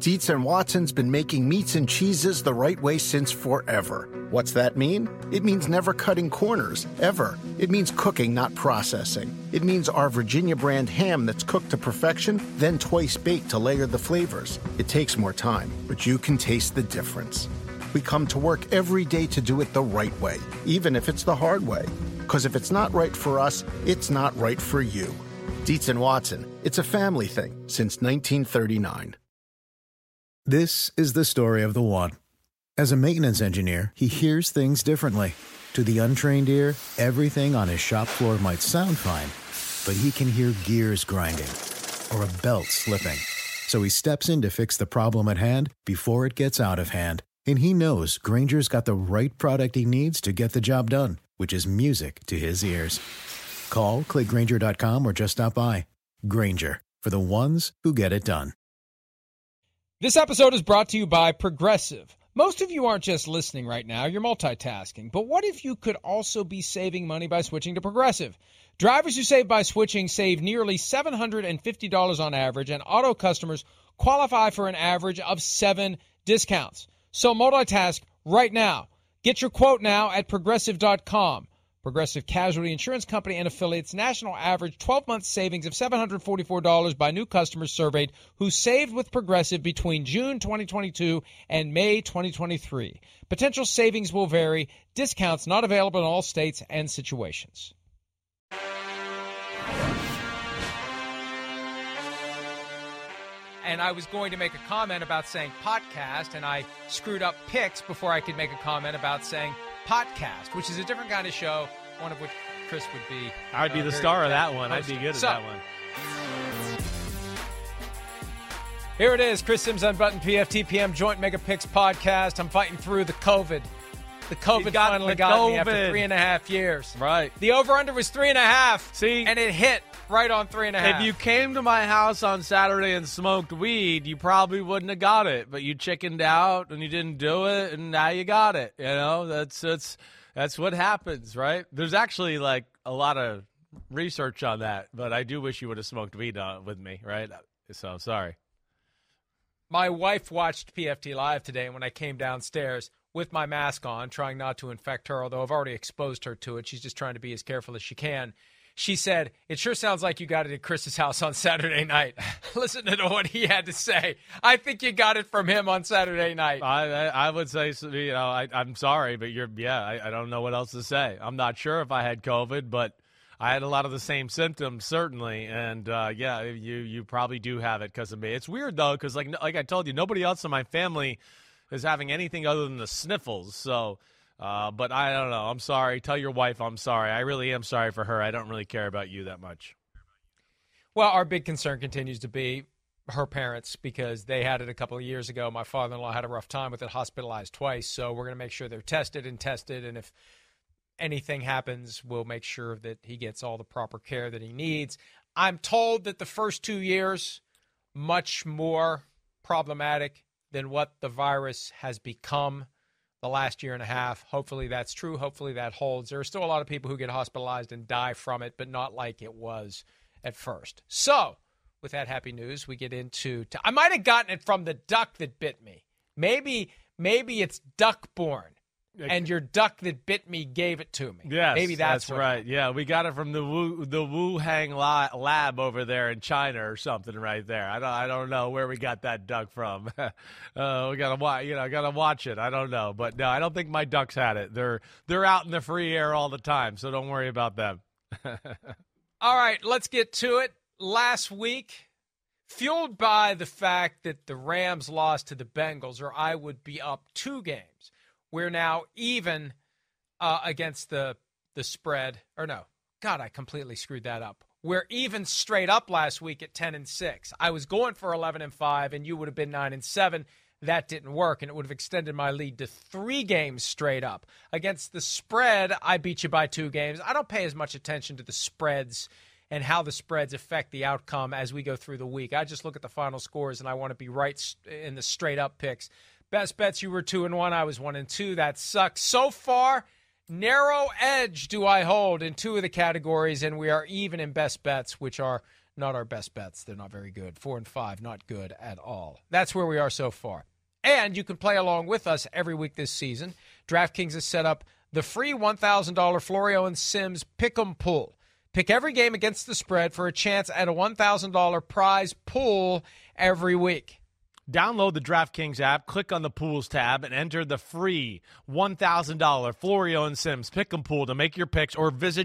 Dietz and Watson's been making meats and cheeses the right way since forever. What's that mean? It means never cutting corners, ever. It means cooking, not processing. It means our Virginia brand ham that's cooked to perfection, then twice baked to layer the flavors. It takes more time, but you can taste the difference. We come to work every day to do it the right way, even if it's the hard way. Because if it's not right for us, it's not right for you. Dietz and Watson, it's a family thing since 1939. This is the story of the one. As a maintenance engineer, he hears things differently. To the untrained ear, everything on his shop floor might sound fine, but he can hear gears grinding or a belt slipping. So he steps in to fix the problem at hand before it gets out of hand. And he knows Grainger's got the right product he needs to get the job done, which is music to his ears. Call, click Grainger.com, or just stop by. Grainger, for the ones who get it done. This episode is brought to you by Progressive. Most of you aren't just listening right now, you're multitasking. But what if you could also be saving money by switching to Progressive? Drivers who save by switching save nearly $750 on average, and auto customers qualify for an average of 7 discounts. So multitask right now. Get your quote now at Progressive.com. Progressive Casualty Insurance Company and affiliates, national average 12-month savings of $744 by new customers surveyed who saved with Progressive between June 2022 and May 2023. Potential savings will vary. Discounts not available in all states and situations. And I was going to make a comment about saying podcast, and I screwed up picks before I could make a comment about saying podcast, which is a different kind of show, one of which Chris would be. I would be the star of that one. I'd be good at that one. Here it is, Chris Sims Unbuttoned PFTPM Joint Mega Picks podcast. I'm fighting through the COVID. The COVID finally got me after 3.5 years. Right. The over-under was 3.5. See? And it hit right on 3.5. If you came to my house on Saturday and smoked weed, you probably wouldn't have got it. But you chickened out and you didn't do it, and now you got it. You know, that's what happens, right? There's actually like a lot of research on that, but I do wish you would have smoked weed with me, right? So sorry. My wife watched PFT Live today, and when I came downstairs with my mask on, trying not to infect her, although I've already exposed her to it, she's just trying to be as careful as she can. She said, "It sure sounds like you got it at Chris's house on Saturday night." Listen to what he had to say. I think you got it from him on Saturday night. I would say, you know, I'm sorry, but I don't know what else to say. I'm not sure if I had COVID, but I had a lot of the same symptoms, certainly. And, you probably do have it because of me. It's weird, though, because like I told you, nobody else in my family is having anything other than the sniffles. So, but I don't know. I'm sorry. Tell your wife I'm sorry. I really am sorry for her. I don't really care about you that much. Well, our big concern continues to be her parents because they had it a couple of years ago. My father-in-law had a rough time with it, hospitalized twice. So we're going to make sure they're tested. And if anything happens, we'll make sure that he gets all the proper care that he needs. I'm told that the first 2 years, much more problematic than what the virus has become the last year and a half. Hopefully that's true. Hopefully that holds. There are still a lot of people who get hospitalized and die from it, but not like it was at first. So with that happy news, we get into I might have gotten it from the duck that bit me. Maybe it's duck-born. And your duck that bit me gave it to me. Yes, maybe that's right. Yeah, we got it from the Wuhan lab over there in China or something right there. I don't know where we got that duck from. We gotta watch it. I don't know, but no, I don't think my ducks had it. They're out in the free air all the time, so don't worry about them. All right, let's get to it. Last week, fueled by the fact that the Rams lost to the Bengals, or I would be up 2 games. We're now even against the spread. Or no, God, I completely screwed that up. We're even straight up last week at 10-6. I was going for 11-5, and you would have been 9-7. That didn't work, and it would have extended my lead to 3 games straight up. Against the spread, I beat you by 2 games. I don't pay as much attention to the spreads and how the spreads affect the outcome as we go through the week. I just look at the final scores, and I want to be right in the straight up picks. Best bets, you were 2-1. I was 1-2. That sucks. So far, narrow edge do I hold in 2 of the categories, and we are even in best bets, which are not our best bets. They're not very good. 4-5, not good at all. That's where we are so far. And you can play along with us every week this season. DraftKings has set up the free $1,000 Florio and Sims Pick'em Pool. Pick every game against the spread for a chance at a $1,000 prize pool every week. Download the DraftKings app, click on the Pools tab, and enter the free $1,000 Florio and Sims Pick'em Pool to make your picks, or visit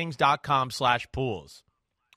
DraftKings.com/pools.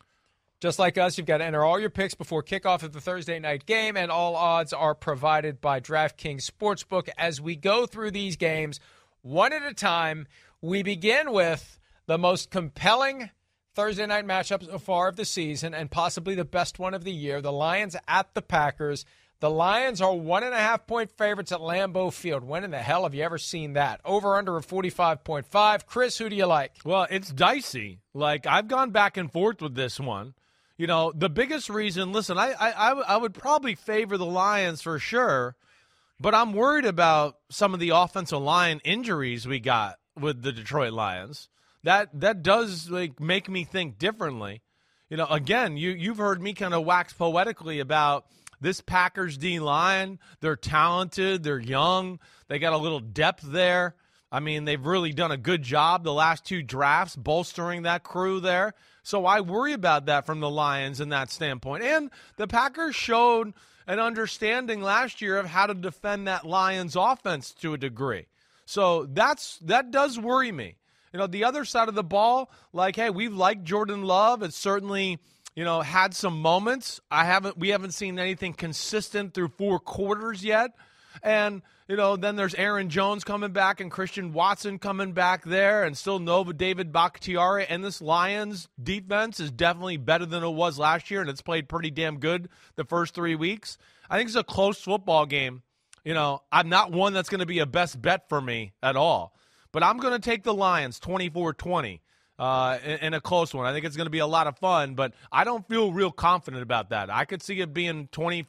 Just like us, you've got to enter all your picks before kickoff of the Thursday night game, and all odds are provided by DraftKings Sportsbook. As we go through these games one at a time, we begin with the most compelling Thursday night matchup so far of the season and possibly the best one of the year, the Lions at the Packers. The Lions are 1.5-point favorites at Lambeau Field. When in the hell have you ever seen that? Over under of 45.5. Chris, who do you like? Well, it's dicey. Like, I've gone back and forth with this one. You know, the biggest reason, listen, I would probably favor the Lions for sure, but I'm worried about some of the offensive line injuries we got with the Detroit Lions. That does make me think differently. You know, again, you've heard me kind of wax poetically about this Packers D-line. They're talented. They're young. They got a little depth there. I mean, they've really done a good job the last two drafts bolstering that crew there. So I worry about that from the Lions in that standpoint. And the Packers showed an understanding last year of how to defend that Lions offense to a degree. So that does worry me. You know, the other side of the ball, like, hey, we've liked Jordan Love. It's certainly, you know, had some moments. We haven't seen anything consistent through 4 quarters yet. And, you know, then there's Aaron Jones coming back and Christian Watson coming back there, and still Nova David Bakhtiari. And this Lions defense is definitely better than it was last year, and it's played pretty damn good the first 3 weeks. I think it's a close football game. You know, I'm not one that's going to be a best bet for me at all. But I'm going to take the Lions 24-20 in a close one. I think it's going to be a lot of fun, but I don't feel real confident about that. I could see it being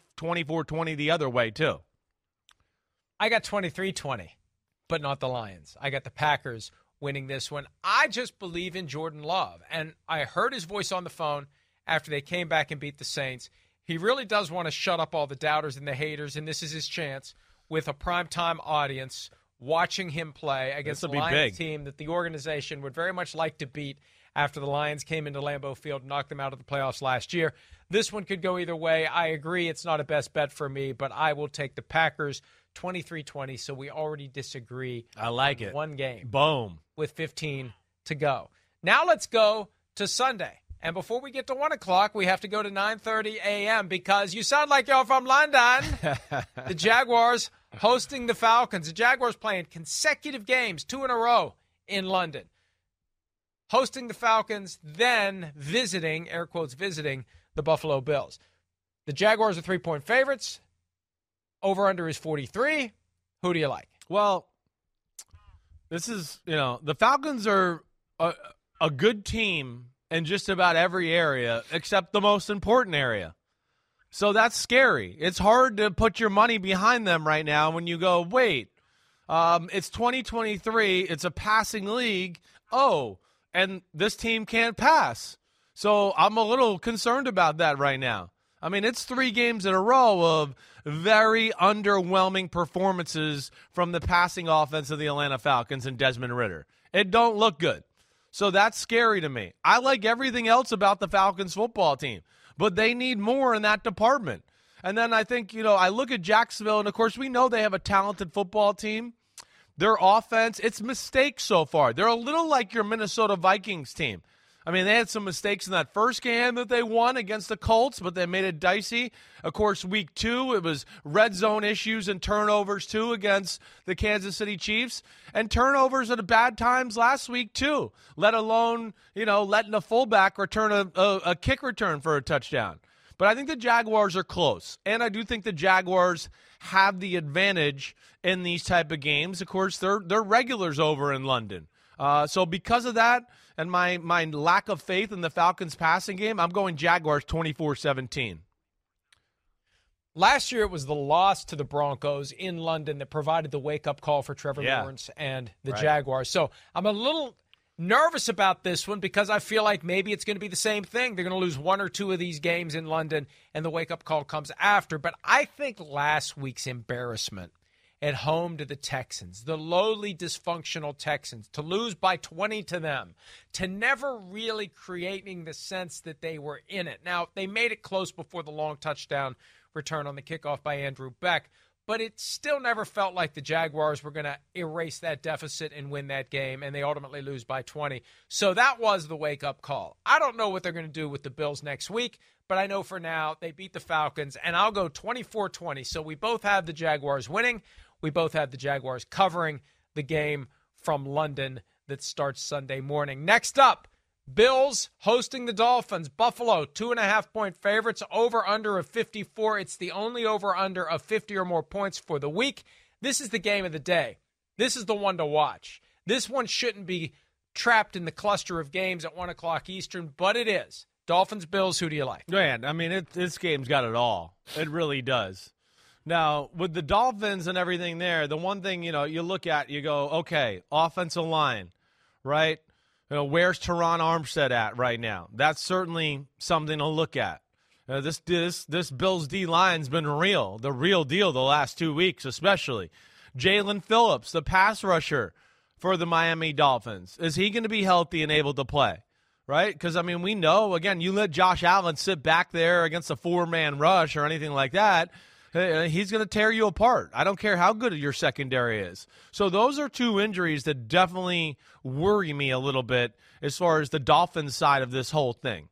24-20 the other way, too. I got 23-20, but not the Lions. I got the Packers winning this one. I just believe in Jordan Love, and I heard his voice on the phone after they came back and beat the Saints. He really does want to shut up all the doubters and the haters, and this is his chance with a primetime audience watching him play against the Lions team that the organization would very much like to beat after the Lions came into Lambeau Field and knocked them out of the playoffs last year. This one could go either way. I agree it's not a best bet for me, but I will take the Packers 23-20, so we already disagree. I like it. One game. Boom. With 15 to go. Now let's go to Sunday. And before we get to 1 o'clock, we have to go to 9:30 a.m. because you sound like you're from London. The Jaguars hosting the Falcons. The Jaguars playing consecutive games, 2 in a row in London. Hosting the Falcons, then visiting, air quotes, visiting the Buffalo Bills. The Jaguars are 3-point favorites. Over-under is 43. Who do you like? Well, this is, you know, the Falcons are a good team in just about every area except the most important area. So that's scary. It's hard to put your money behind them right now when you go, wait, it's 2023, it's a passing league, and this team can't pass. So I'm a little concerned about that right now. I mean, it's 3 games in a row of very underwhelming performances from the passing offense of the Atlanta Falcons and Desmond Ridder. It don't look good. So that's scary to me. I like everything else about the Falcons football team, but they need more in that department. And then I think, you know, I look at Jacksonville, and of course we know they have a talented football team. Their offense, it's mistakes so far. They're a little like your Minnesota Vikings team. I mean, they had some mistakes in that first game that they won against the Colts, but they made it dicey. Of course, week 2, it was red zone issues and turnovers, too, against the Kansas City Chiefs. And turnovers at bad times last week, too, let alone, you know, letting a fullback return a kick return for a touchdown. But I think the Jaguars are close, and I do think the Jaguars have the advantage in these type of games. Of course, they're regulars over in London. So because of that and my lack of faith in the Falcons passing game, I'm going Jaguars 24-17. Last year it was the loss to the Broncos in London that provided the wake-up call for Trevor Lawrence and the Jaguars. So I'm a little nervous about this one because I feel like maybe it's going to be the same thing. They're going to lose one or two of these games in London, and the wake-up call comes after. But I think last week's embarrassment at home to the Texans, the lowly dysfunctional Texans, to lose by 20 to them, to never really creating the sense that they were in it. Now, they made it close before the long touchdown return on the kickoff by Andrew Beck, but it still never felt like the Jaguars were going to erase that deficit and win that game, and they ultimately lose by 20. So that was the wake-up call. I don't know what they're going to do with the Bills next week, but I know for now they beat the Falcons, and I'll go 24-20. So we both have the Jaguars winning. We both have the Jaguars covering the game from London that starts Sunday morning. Next up, Bills hosting the Dolphins. Buffalo, 2.5-point favorites, over-under of 54. It's the only over-under of 50 or more points for the week. This is the game of the day. This is the one to watch. This one shouldn't be trapped in the cluster of games at 1 o'clock Eastern, but it is. Dolphins, Bills, who do you like? Man, I mean, this game's got it all. It really does. Now, with the Dolphins and everything there, the one thing, you look at, you go, okay, offensive line, right? Where's Teron Armstead at right now? That's certainly something to look at. This Bills D-line's been real, the real deal the last 2 weeks especially. Jalen Phillips, the pass rusher for the Miami Dolphins. Is he going to be healthy and able to play? Right? Because, we know, again, you let Josh Allen sit back there against a four-man rush or anything like that, he's going to tear you apart. I don't care how good your secondary is. So those are two injuries that definitely worry me a little bit as far as the Dolphins side of this whole thing.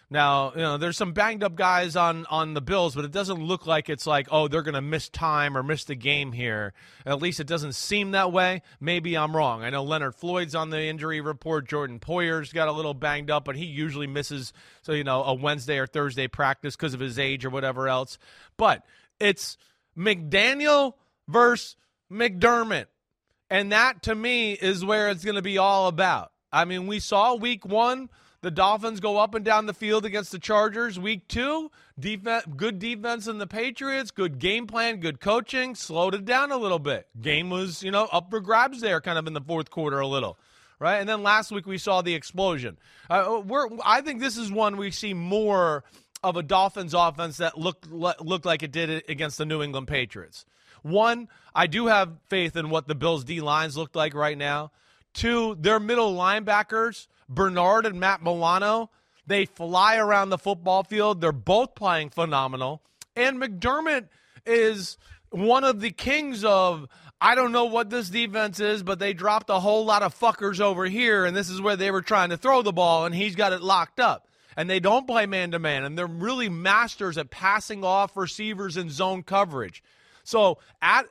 Now, there's some banged-up guys on the Bills, but it doesn't look like it's like, oh, they're going to miss time or miss the game here. At least it doesn't seem that way. Maybe I'm wrong. I know Leonard Floyd's on the injury report. Jordan Poyer's got a little banged up, but he usually misses, a Wednesday or Thursday practice because of his age or whatever else. But it's McDaniel versus McDermott. And that, to me, is where it's going to be all about. We saw week 1, the Dolphins go up and down the field against the Chargers. Week 2, good defense in the Patriots, good game plan, good coaching, slowed it down a little bit. Game was, up for grabs there kind of in the fourth quarter a little. Right? And then last week we saw the explosion. I think this is one we see more of a Dolphins offense that looked like it did against the New England Patriots. 1, I do have faith in what the Bills' D-lines look like right now. 2, their middle linebackers, Bernard and Matt Milano, they fly around the football field. They're both playing phenomenal. And McDermott is one of the kings of, I don't know what this defense is, but they dropped a whole lot of fuckers over here, and this is where they were trying to throw the ball, and he's got it locked up. And they don't play man-to-man, and they're really masters at passing off receivers in zone coverage. So at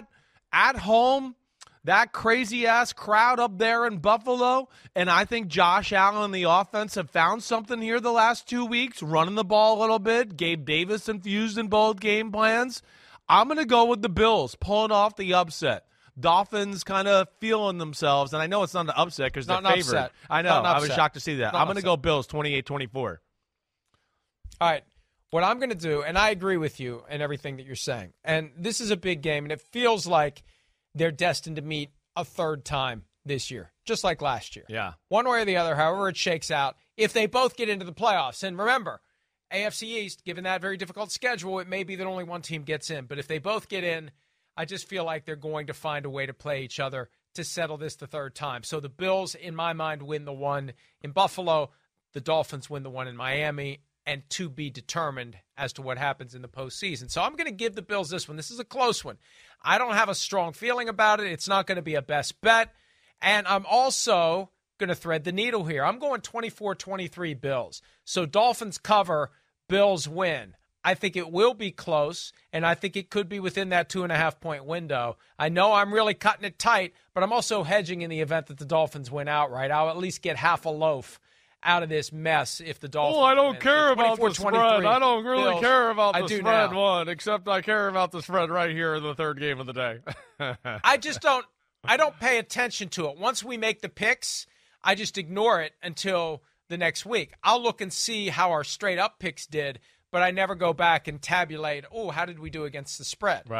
home, that crazy-ass crowd up there in Buffalo, and I think Josh Allen and the offense have found something here the last 2 weeks, running the ball a little bit, Gabe Davis infused in both game plans. I'm going to go with the Bills, pulling off the upset. Dolphins kind of feeling themselves, and I know it's not an upset because they're favored. Upset. I know. I was shocked to see that. I'm going to go Bills 28-24. All right. What I'm going to do, and I agree with you and everything that you're saying, and this is a big game, and it feels like they're destined to meet a third time this year, just like last year. Yeah. One way or the other, however it shakes out, if they both get into the playoffs. And remember, AFC East, given that very difficult schedule, it may be that only one team gets in. But if they both get in, I just feel like they're going to find a way to play each other to settle this the third time. So the Bills, in my mind, win the one in Buffalo. The Dolphins win the one in Miami, and to be determined as to what happens in the postseason. So I'm going to give the Bills this one. This is a close one. I don't have a strong feeling about it. It's not going to be a best bet. And I'm also going to thread the needle here. I'm going 24-23 Bills. So Dolphins cover, Bills win. I think it will be close, and I think it could be within that 2.5-point window. I know I'm really cutting it tight, but I'm also hedging in the event that the Dolphins win outright. I'll at least get half a loaf out of this mess if the Dolphins I don't win. care about the spread. I don't really Bills, care about the spread now. one, except I care about the spread right here in the third game of the day. I don't pay attention to it. Once we make the picks, I just ignore it until the next week. I'll look and see how our straight-up picks did, but I never go back and tabulate, how did we do against the spread? Right.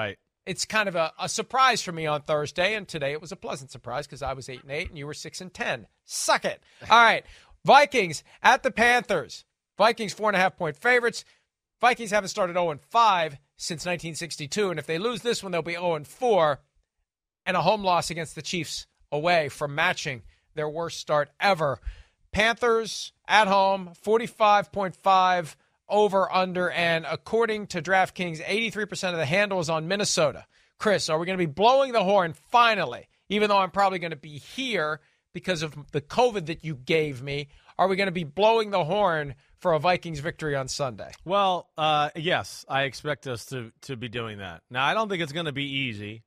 it's kind of a surprise for me on Thursday, and today it was a pleasant surprise because I was 8-8 and you were 6-10. Suck it. All right, Vikings at the Panthers. Vikings 4.5-point favorites. Vikings haven't started 0-5 since 1962, and if they lose this one, they'll be 0-4, and a home loss against the Chiefs away from matching their worst start ever. Panthers at home, 45.5 over, under, and according to DraftKings, 83% of the handle is on Minnesota. Chris, are we going to be blowing the horn finally, even though I'm probably going to be here because of the COVID that you gave me? Are we going to be blowing the horn for a Vikings victory on Sunday? Well, yes, I expect us to be doing that. Now, I don't think it's going to be easy.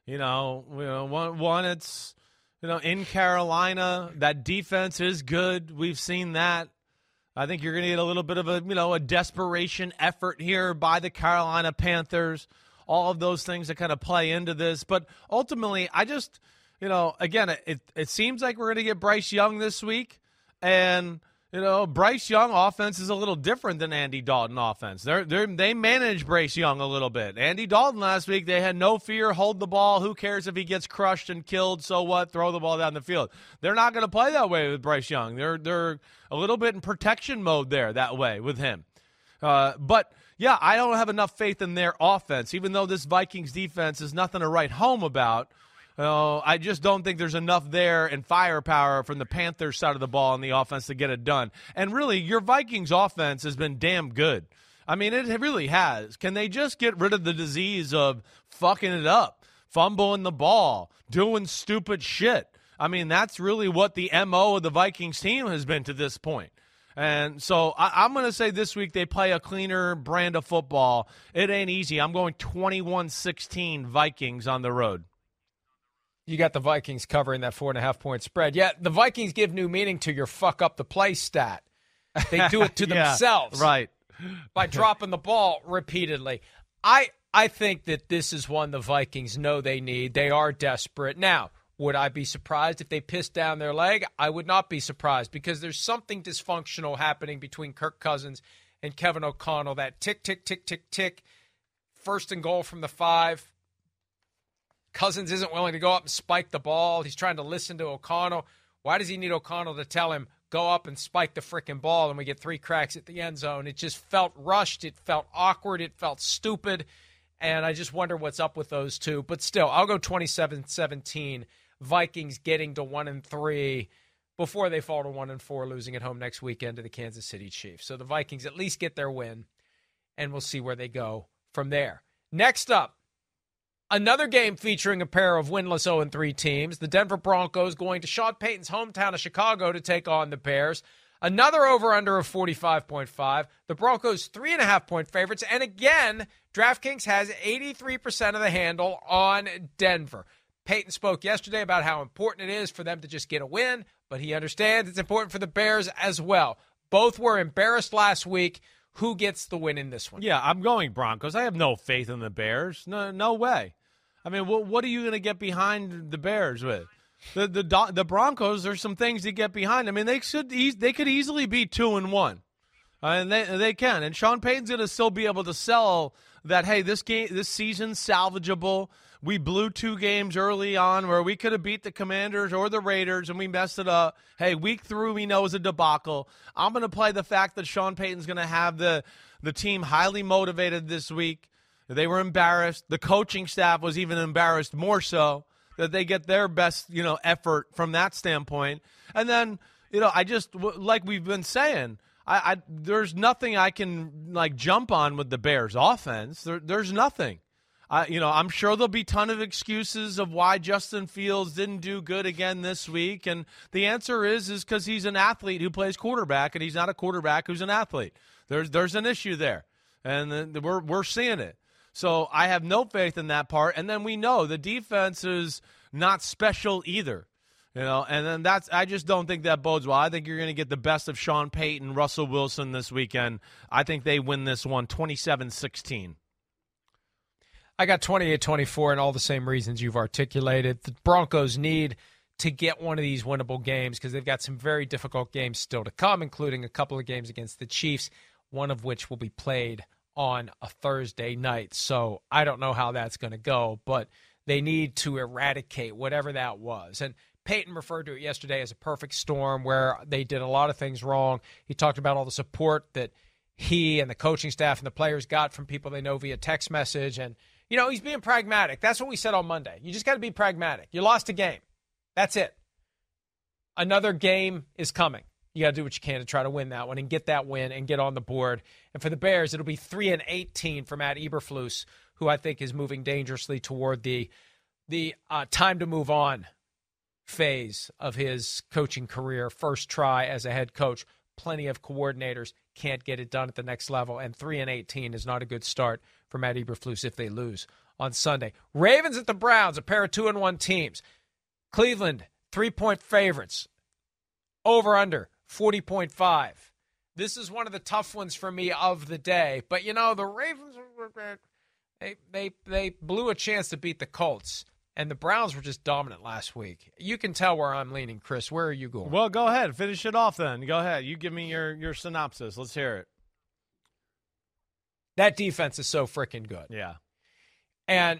One, it's, in Carolina, that defense is good. We've seen that. I think you're going to get a little bit of a desperation effort here by the Carolina Panthers. All of those things that kind of play into this. But ultimately, I just, again, it seems like we're going to get Bryce Young this week. And, Bryce Young offense is a little different than Andy Dalton offense. They manage Bryce Young a little bit. Andy Dalton last week, they had no fear, hold the ball. Who cares if he gets crushed and killed? So what? Throw the ball down the field. They're not going to play that way with Bryce Young. They're a little bit in protection mode there that way with him. But, yeah, I don't have enough faith in their offense, even though this Vikings defense is nothing to write home about. I just don't think there's enough there and firepower from the Panthers side of the ball on the offense to get it done. And really, your Vikings offense has been damn good. I mean, it really has. Can they just get rid of the disease of fucking it up, fumbling the ball, doing stupid shit? I mean, that's really what the MO of the Vikings team has been to this point. And so I'm going to say this week they play a cleaner brand of football. It ain't easy. I'm going 21-16 Vikings on the road. You got the Vikings covering that 4.5-point spread. Yeah, the Vikings give new meaning to your fuck up the play stat. They do it to themselves. Right. By dropping the ball repeatedly. I think that this is one the Vikings know they need. They are desperate. Now, would I be surprised if they pissed down their leg? I would not be surprised because there's something dysfunctional happening between Kirk Cousins and Kevin O'Connell. That tick, tick, tick, tick, tick. 1st and goal from the 5. Cousins isn't willing to go up and spike the ball. He's trying to listen to O'Connell. Why does he need O'Connell to tell him, go up and spike the frickin' ball, and we get 3 cracks at the end zone? It just felt rushed. It felt awkward. It felt stupid. And I just wonder what's up with those two. But still, I'll go 27-17. Vikings getting to 1-3 before they fall to 1-4, losing at home next weekend to the Kansas City Chiefs. So the Vikings at least get their win, and we'll see where they go from there. Next up, another game featuring a pair of winless 0-3 teams. The Denver Broncos going to Sean Payton's hometown of Chicago to take on the Bears. Another over-under of 45.5. The Broncos 3.5-point favorites. And again, DraftKings has 83% of the handle on Denver. Payton spoke yesterday about how important it is for them to just get a win, but he understands it's important for the Bears as well. Both were embarrassed last week. Who gets the win in this one? Yeah, I'm going Broncos. I have no faith in the Bears. No way. I mean, what are you going to get behind the Bears with? The Broncos, there's some things to get behind. I mean, they could easily be 2-1, and they can. And Sean Payton's going to still be able to sell that. Hey, this season's salvageable. We blew 2 games early on where we could have beat the Commanders or the Raiders, and we messed it up. Hey, week 3 we know is a debacle. I'm going to play the fact that Sean Payton's going to have the team highly motivated this week. They were embarrassed. The coaching staff was even embarrassed more so that they get their best, effort from that standpoint. And then, I just, like we've been saying, there's nothing I can, jump on with the Bears offense. There's nothing. I'm sure there'll be a ton of excuses of why Justin Fields didn't do good again this week. And the answer is because he's an athlete who plays quarterback, and he's not a quarterback who's an athlete. There's an issue there, and we're seeing it. So I have no faith in that part. And then we know the defense is not special either. And then I just don't think that bodes well. I think you're going to get the best of Sean Payton, Russell Wilson this weekend. I think they win this one 27-16. I got 28-24, and all the same reasons you've articulated. The Broncos need to get one of these winnable games because they've got some very difficult games still to come, including a couple of games against the Chiefs, one of which will be played on a Thursday night. So I don't know how that's going to go, but they need to eradicate whatever that was. And Peyton referred to it yesterday as a perfect storm where they did a lot of things wrong. He talked about all the support that he and the coaching staff and the players got from people they know via text message. And, he's being pragmatic. That's what we said on Monday. You just got to be pragmatic. You lost a game. That's it. Another game is coming. You got to do what you can to try to win that one and get that win and get on the board. And for the Bears, it'll be 3-18 for Matt Eberflus, who I think is moving dangerously toward the time to move on phase of his coaching career. First try as a head coach. Plenty of coordinators can't get it done at the next level, and 3-18 is not a good start for Matt Eberflus if they lose on Sunday. Ravens at the Browns, a pair of 2-1 teams. Cleveland, 3-point favorites. Over under 40.5. This is one of the tough ones for me of the day. But the Ravens, they blew a chance to beat the Colts. And the Browns were just dominant last week. You can tell where I'm leaning, Chris. Where are you going? Well, go ahead. Finish it off then. Go ahead. You give me your synopsis. Let's hear it. That defense is so freaking good. Yeah. And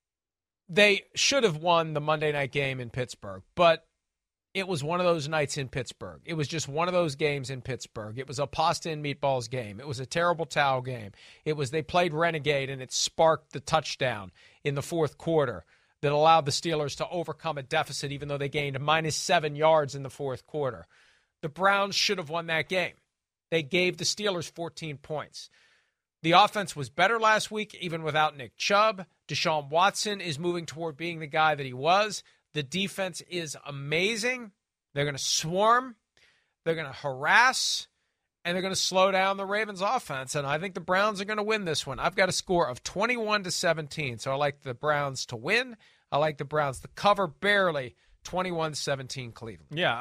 they should have won the Monday night game in Pittsburgh, but it was one of those nights in Pittsburgh. It was just one of those games in Pittsburgh. It was a pasta and meatballs game. It was a terrible towel game. They played Renegade, and it sparked the touchdown in the fourth quarter that allowed the Steelers to overcome a deficit, even though they gained -7 yards in the fourth quarter. The Browns should have won that game. They gave the Steelers 14 points. The offense was better last week, even without Nick Chubb. Deshaun Watson is moving toward being the guy that he was. The defense is amazing. They're going to swarm. They're going to harass. And they're going to slow down the Ravens offense. And I think the Browns are going to win this one. I've got a score of 21-17. So I like the Browns to win. I like the Browns to cover barely. 21-17 Cleveland. Yeah,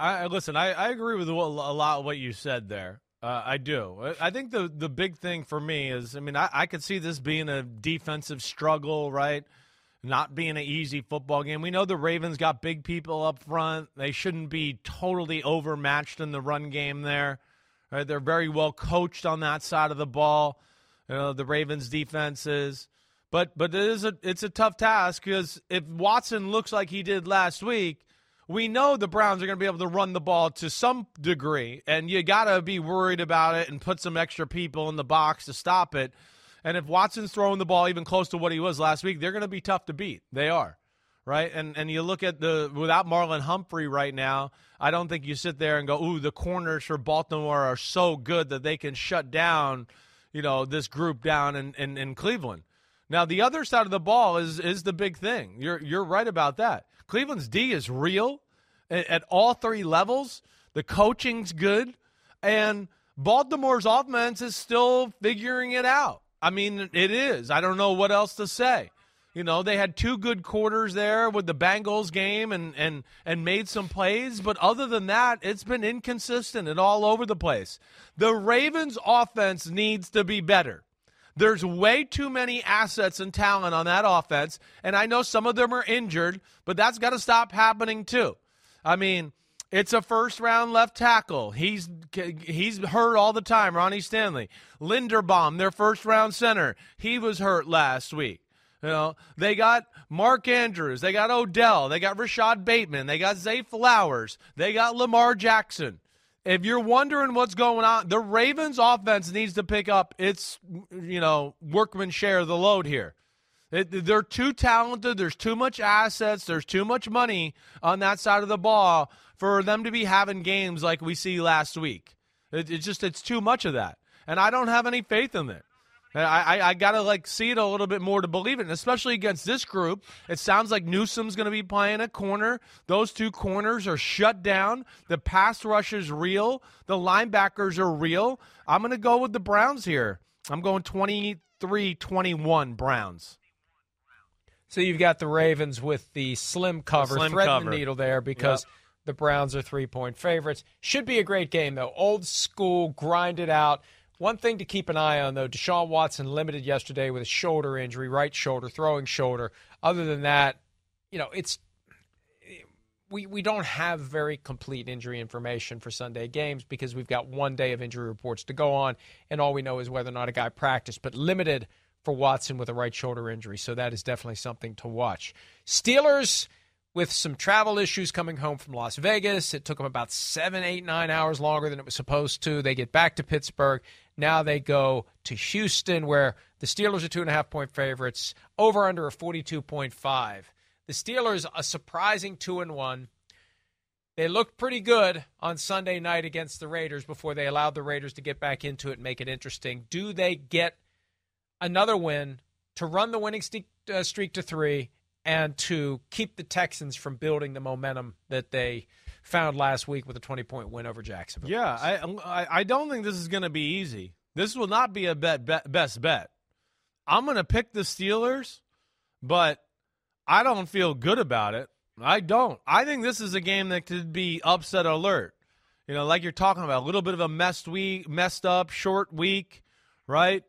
I agree with a lot of what you said there. I do. I think the big thing for me is, I could see this being a defensive struggle, right? Not being an easy football game. We know the Ravens got big people up front. They shouldn't be totally overmatched in the run game there. Right? They're very well coached on that side of the ball. The Ravens defense is. But it's a tough task because if Watson looks like he did last week, we know the Browns are going to be able to run the ball to some degree, and you got to be worried about it and put some extra people in the box to stop it. And if Watson's throwing the ball even close to what he was last week, they're going to be tough to beat. They are, right? And you look at without Marlon Humphrey right now, I don't think you sit there and go, ooh, the corners for Baltimore are so good that they can shut down, this group down in Cleveland. Now, the other side of the ball is the big thing. You're right about that. Cleveland's D is real at all three levels. The coaching's good. And Baltimore's offense is still figuring it out. It is. I don't know what else to say. They had two good quarters there with the Bengals game and made some plays. But other than that, it's been inconsistent and all over the place. The Ravens' offense needs to be better. There's way too many assets and talent on that offense, and I know some of them are injured, but that's got to stop happening too. It's a first-round left tackle. He's hurt all the time, Ronnie Stanley. Linderbaum, their first-round center, he was hurt last week. They got Mark Andrews. They got Odell. They got Rashad Bateman. They got Zay Flowers. They got Lamar Jackson. If you're wondering what's going on, the Ravens offense needs to pick up its, workman's share of the load here. They're too talented. There's too much assets. There's too much money on that side of the ball for them to be having games like we see last week. It's too much of that. And I don't have any faith in it. I got to see it a little bit more to believe it, and especially against this group. It sounds like Newsom's going to be playing a corner. Those two corners are shut down. The pass rush is real. The linebackers are real. I'm going to go with the Browns here. I'm going 23-21 Browns. So you've got the Ravens with the slim cover, threading the needle there because the Browns are 3-point favorites. Should be a great game, though. Old school, grind it out. One thing to keep an eye on, though, Deshaun Watson limited yesterday with a shoulder injury, right shoulder, throwing shoulder. Other than that, we don't have very complete injury information for Sunday games because we've got 1 day of injury reports to go on, and all we know is whether or not a guy practiced, but limited for Watson with a right shoulder injury. So that is definitely something to watch. Steelers with some travel issues coming home from Las Vegas. It took them about 7, 8, 9 hours longer than it was supposed to. They get back to Pittsburgh. Now they go to Houston, where the Steelers are 2.5-point favorites, over under a 42.5. The Steelers, a surprising 2-1. They looked pretty good on Sunday night against the Raiders before they allowed the Raiders to get back into it and make it interesting. Do they get another win to run the winning streak to 3 and to keep the Texans from building the momentum that they found last week with a 20-point win over Jacksonville? Yeah, I don't think this is going to be easy. This will not be a best bet. I'm going to pick the Steelers, but I don't feel good about it. I don't. I think this is a game that could be upset alert. You know, like you're talking about, a little bit of a messed up, short week, right?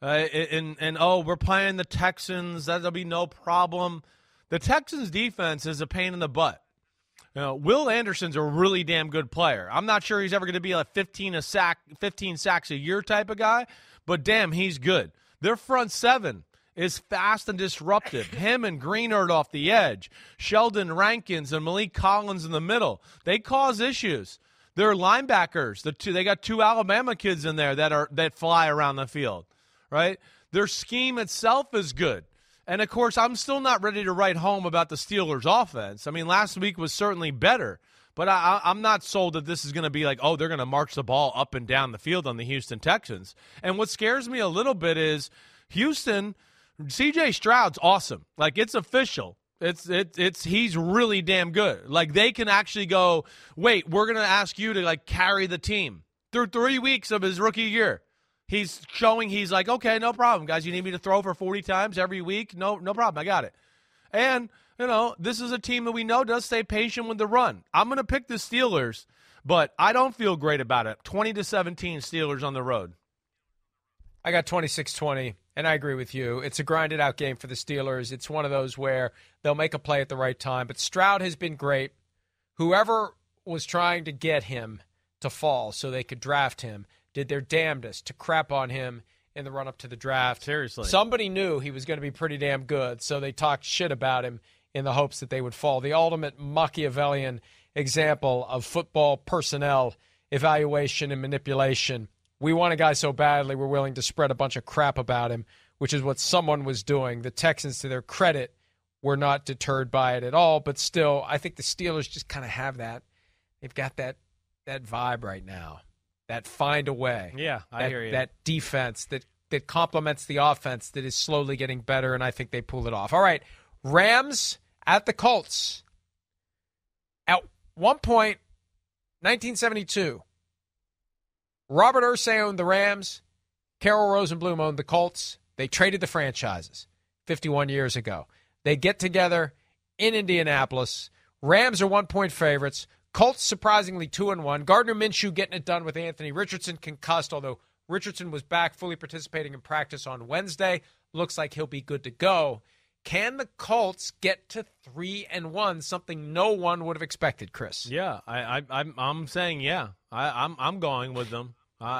We're playing the Texans. That'll be no problem. The Texans' defense is a pain in the butt. You know, Will Anderson's a really damn good player. I'm not sure he's ever going to be like 15 sacks a year type of guy, but damn, he's good. Their front seven is fast and disruptive. Him and Greenard off the edge. Sheldon Rankins and Malik Collins in the middle. They cause issues. Their linebackers, they got 2 Alabama kids in there that fly around the field, right? Their scheme itself is good. And, of course, I'm still not ready to write home about the Steelers' offense. I mean, last week was certainly better. But I'm not sold that this is going to be like, oh, they're going to march the ball up and down the field on the Houston Texans. And what scares me a little bit is Houston – C.J. Stroud's awesome. Like, it's official. He's really damn good. Like, they can actually go, wait, we're going to ask you to, like, carry the team. Through 3 weeks of his rookie year, he's showing he's like, okay, no problem, guys. You need me to throw for 40 times every week? No problem. I got it. And, you know, this is a team that we know does stay patient with the run. I'm going to pick the Steelers, but I don't feel great about it. 20-17 Steelers on the road. I got 26-20. And I agree with you. It's a grinded-out game for the Steelers. It's one of those where they'll make a play at the right time. But Stroud has been great. Whoever was trying to get him to fall so they could draft him did their damnedest to crap on him in the run-up to the draft. Seriously. Somebody knew he was going to be pretty damn good, so they talked shit about him in the hopes that they would fall. The ultimate Machiavellian example of football personnel evaluation and manipulation. We want a guy so badly we're willing to spread a bunch of crap about him, which is what someone was doing. The Texans, to their credit, were not deterred by it at all. But still, I think the Steelers just kind of have that. They've got that vibe right now, that find a way. Yeah, I hear you. That defense that complements the offense that is slowly getting better, and I think they pull it off. All right, Rams at the Colts. At one point, 1972, Robert Irsay owned the Rams. Carroll Rosenbloom owned the Colts. They traded the franchises 51 years ago. They get together in Indianapolis. Rams are 1-point favorites. Colts surprisingly 2-1. Gardner Minshew getting it done with Anthony Richardson concussed, although Richardson was back fully participating in practice on Wednesday. Looks like he'll be good to go. Can the Colts get to 3-1, something no one would have expected, Chris? Yeah, I'm saying yeah. I'm going with them.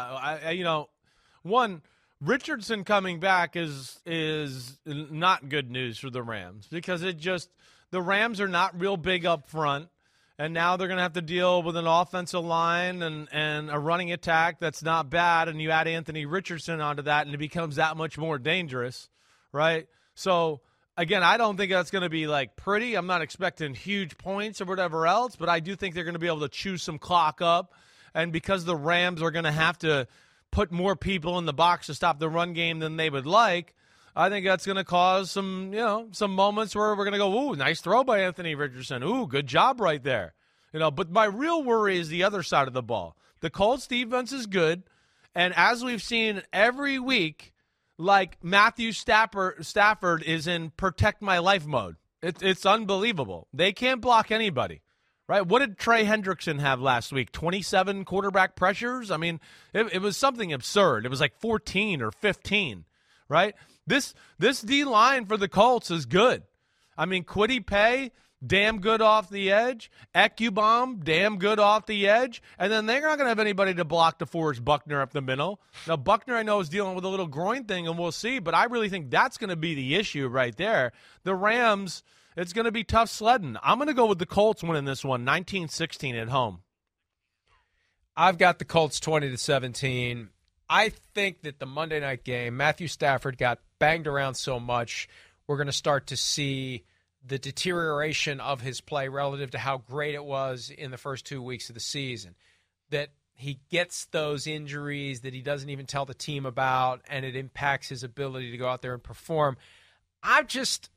One, Richardson coming back is not good news for the Rams because the Rams are not real big up front, and now they're going to have to deal with an offensive line and a running attack that's not bad, and you add Anthony Richardson onto that, and it becomes that much more dangerous, right? So, again, I don't think that's going to be, like, pretty. I'm not expecting huge points or whatever else, but I do think they're going to be able to chew some clock up. And because the Rams are going to have to put more people in the box to stop the run game than they would like, I think that's going to cause some moments where we're going to go, ooh, nice throw by Anthony Richardson. Ooh, good job right there. But my real worry is the other side of the ball. The Colts defense is good, and as we've seen every week, like Matthew Stafford is in protect my life mode. It's unbelievable. They can't block anybody. Right? What did Trey Hendrickson have last week? 27 quarterback pressures? I mean, it was something absurd. It was like 14 or 15, right? This D-line for the Colts is good. I mean, Kwity Paye damn good off the edge. Ecubomb, damn good off the edge. And then they're not going to have anybody to block DeForest Buckner up the middle. Now, Buckner, I know, is dealing with a little groin thing, and we'll see. But I really think that's going to be the issue right there. The Rams, it's going to be tough sledding. I'm going to go with the Colts winning this one, 19-16 at home. I've got the Colts 20-17. I think that the Monday night game, Matthew Stafford got banged around so much, we're going to start to see the deterioration of his play relative to how great it was in the first 2 weeks of the season. That he gets those injuries that he doesn't even tell the team about, and it impacts his ability to go out there and perform. I'm just,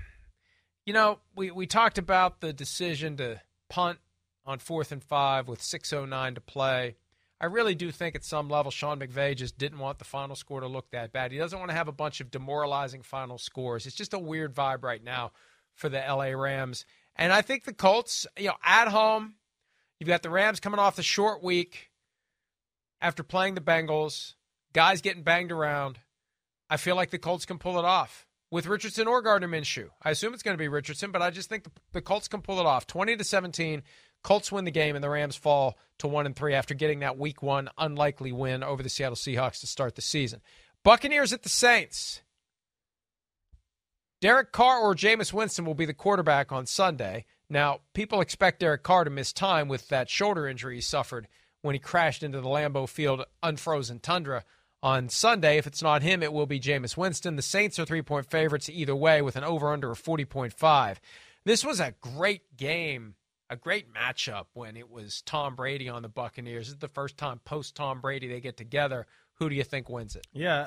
we talked about the decision to punt on 4th and 5 with 6:09 to play. I really do think at some level Sean McVay just didn't want the final score to look that bad. He doesn't want to have a bunch of demoralizing final scores. It's just a weird vibe right now for the LA Rams. And I think the Colts, at home, you've got the Rams coming off the short week after playing the Bengals, guys getting banged around. I feel like the Colts can pull it off with Richardson or Gardner Minshew. I assume it's going to be Richardson, but I just think the Colts can pull it off. 20-17, Colts win the game, and the Rams fall to 1-3 after getting that Week 1 unlikely win over the Seattle Seahawks to start the season. Buccaneers at the Saints. Derek Carr or Jameis Winston will be the quarterback on Sunday. Now, people expect Derek Carr to miss time with that shoulder injury he suffered when he crashed into the Lambeau Field unfrozen tundra on Sunday. If it's not him, it will be Jameis Winston. The Saints are 3-point favorites either way with an over-under of 40.5. This was a great game, a great matchup when it was Tom Brady on the Buccaneers. This is the first time post-Tom Brady they get together. Who do you think wins it? Yeah,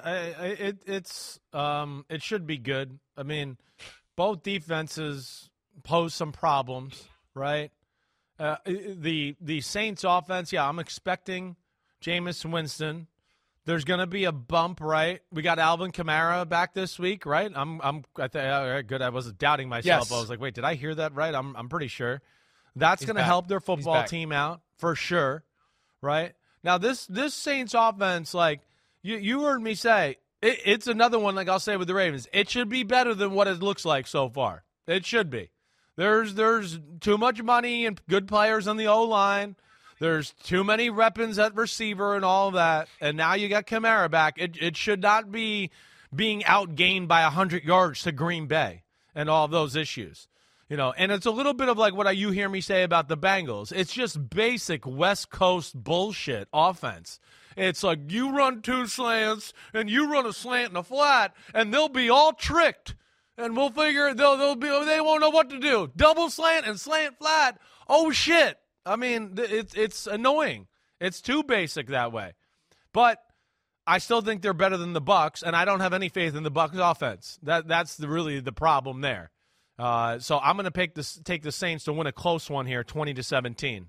it should be good. I mean, both defenses pose some problems, right? The Saints offense, I'm expecting Jameis Winston. There's going to be a bump, right? We got Alvin Kamara back this week, right? Good. I wasn't doubting myself. Yes. I was like, wait, did I hear that right? I'm pretty sure. That's going to help their football team out for sure, right? Now, this Saints offense, like you heard me say, it's another one, like I'll say with the Ravens. It should be better than what it looks like so far. It should be. There's too much money and good players on the O-line. There's too many weapons at receiver and all of that. And now you got Kamara back. It should not be being outgained by 100 yards to Green Bay and all of those issues. And it's a little bit of like what you hear me say about the Bengals. It's just basic West Coast bullshit offense. It's like you run 2 slants and you run a slant and a flat, and they'll be all tricked. And we'll figure they won't know what to do. Double slant and slant flat. Oh shit. I mean, it's annoying. It's too basic that way. But I still think they're better than the Bucs, and I don't have any faith in the Bucs offense. That's really the problem there. So I'm going to take the Saints to win a close one here, 20-17.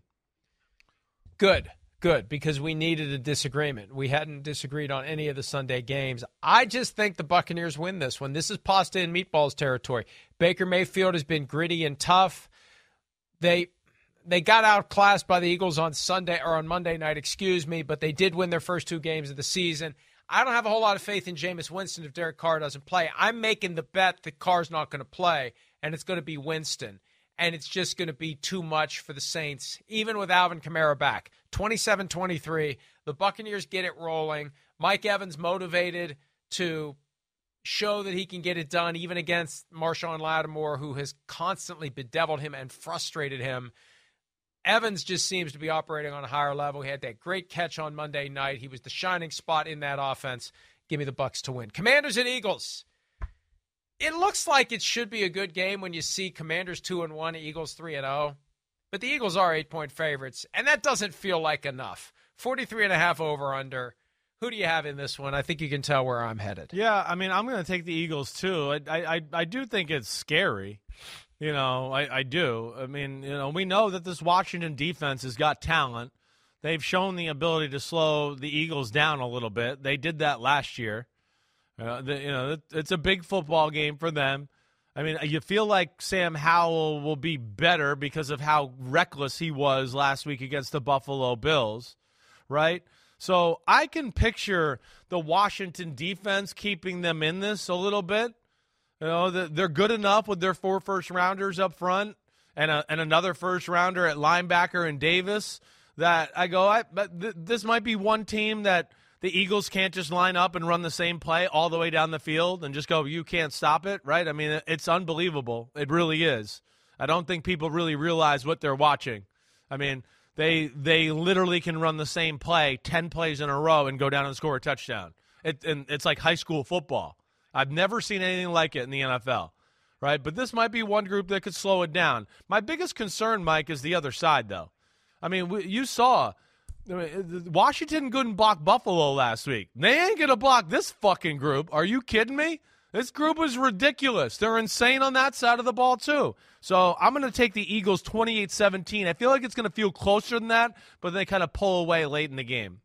Good, because we needed a disagreement. We hadn't disagreed on any of the Sunday games. I just think the Buccaneers win this one. This is pasta and meatballs territory. Baker Mayfield has been gritty and tough. They got outclassed by the Eagles on Monday night, but they did win their first 2 games of the season. I don't have a whole lot of faith in Jameis Winston if Derek Carr doesn't play. I'm making the bet that Carr's not going to play, and it's going to be Winston. And it's just going to be too much for the Saints, even with Alvin Kamara back. 27-23, the Buccaneers get it rolling. Mike Evans motivated to show that he can get it done, even against Marshawn Lattimore, who has constantly bedeviled him and frustrated him. Evans just seems to be operating on a higher level. He had that great catch on Monday night. He was the shining spot in that offense. Give me the Bucs to win. Commanders and Eagles. It looks like it should be a good game when you see Commanders 2-1, Eagles 3-0. But the Eagles are 8-point favorites, and that doesn't feel like enough. 43.5 over-under. Who do you have in this one? I think you can tell where I'm headed. Yeah, I mean, I'm going to take the Eagles too. I do think it's scary. I do. I mean, we know that this Washington defense has got talent. They've shown the ability to slow the Eagles down a little bit. They did that last year. It's a big football game for them. I mean, you feel like Sam Howell will be better because of how reckless he was last week against the Buffalo Bills, right? So I can picture the Washington defense keeping them in this a little bit. They're good enough with their 4 first-rounders up front and another first rounder at linebacker in Davis, that I go, this might be one team that the Eagles can't just line up and run the same play all the way down the field and just go, you can't stop it, right? I mean, it's unbelievable. It really is. I don't think people really realize what they're watching. I mean, they literally can run the same play 10 plays in a row and go down and score a touchdown. And it's like high school football. I've never seen anything like it in the NFL, right? But this might be one group that could slow it down. My biggest concern, Mike, is the other side, though. I mean, you saw Washington couldn't block Buffalo last week. They ain't going to block this fucking group. Are you kidding me? This group is ridiculous. They're insane on that side of the ball, too. So I'm going to take the Eagles 28-17. I feel like it's going to feel closer than that, but they kind of pull away late in the game.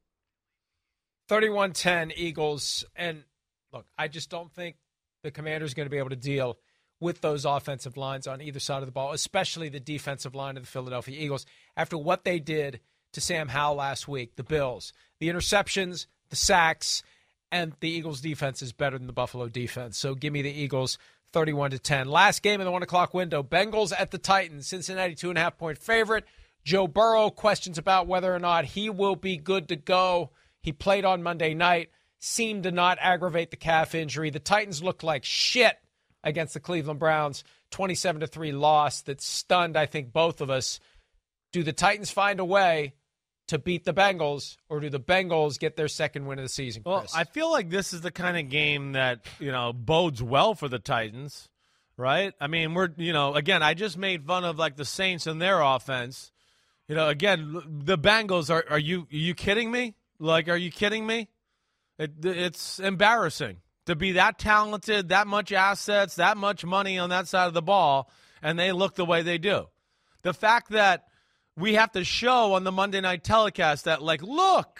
31-10 Eagles. And, look, I just don't think the Commanders are going to be able to deal with those offensive lines on either side of the ball, especially the defensive line of the Philadelphia Eagles, after what they did to Sam Howell last week, the Bills, the interceptions, the sacks, and the Eagles' defense is better than the Buffalo defense. So give me the Eagles 31-10. Last game in the 1 o'clock window, Bengals at the Titans. Cincinnati 2.5-point favorite. Joe Burrow, questions about whether or not he will be good to go. He played on Monday night, seemed to not aggravate the calf injury. The Titans looked like shit against the Cleveland Browns, 27-3 loss that stunned, I think, both of us. Do the Titans find a way to beat the Bengals, or do the Bengals get their second win of the season, Chris? Well, I feel like this is the kind of game that, bodes well for the Titans, right? I mean, again, I just made fun of, like, the Saints and their offense. Again, the Bengals, are you kidding me? Like, are you kidding me? It's embarrassing to be that talented, that much assets, that much money on that side of the ball, and they look the way they do. The fact that we have to show on the Monday night telecast that, like, look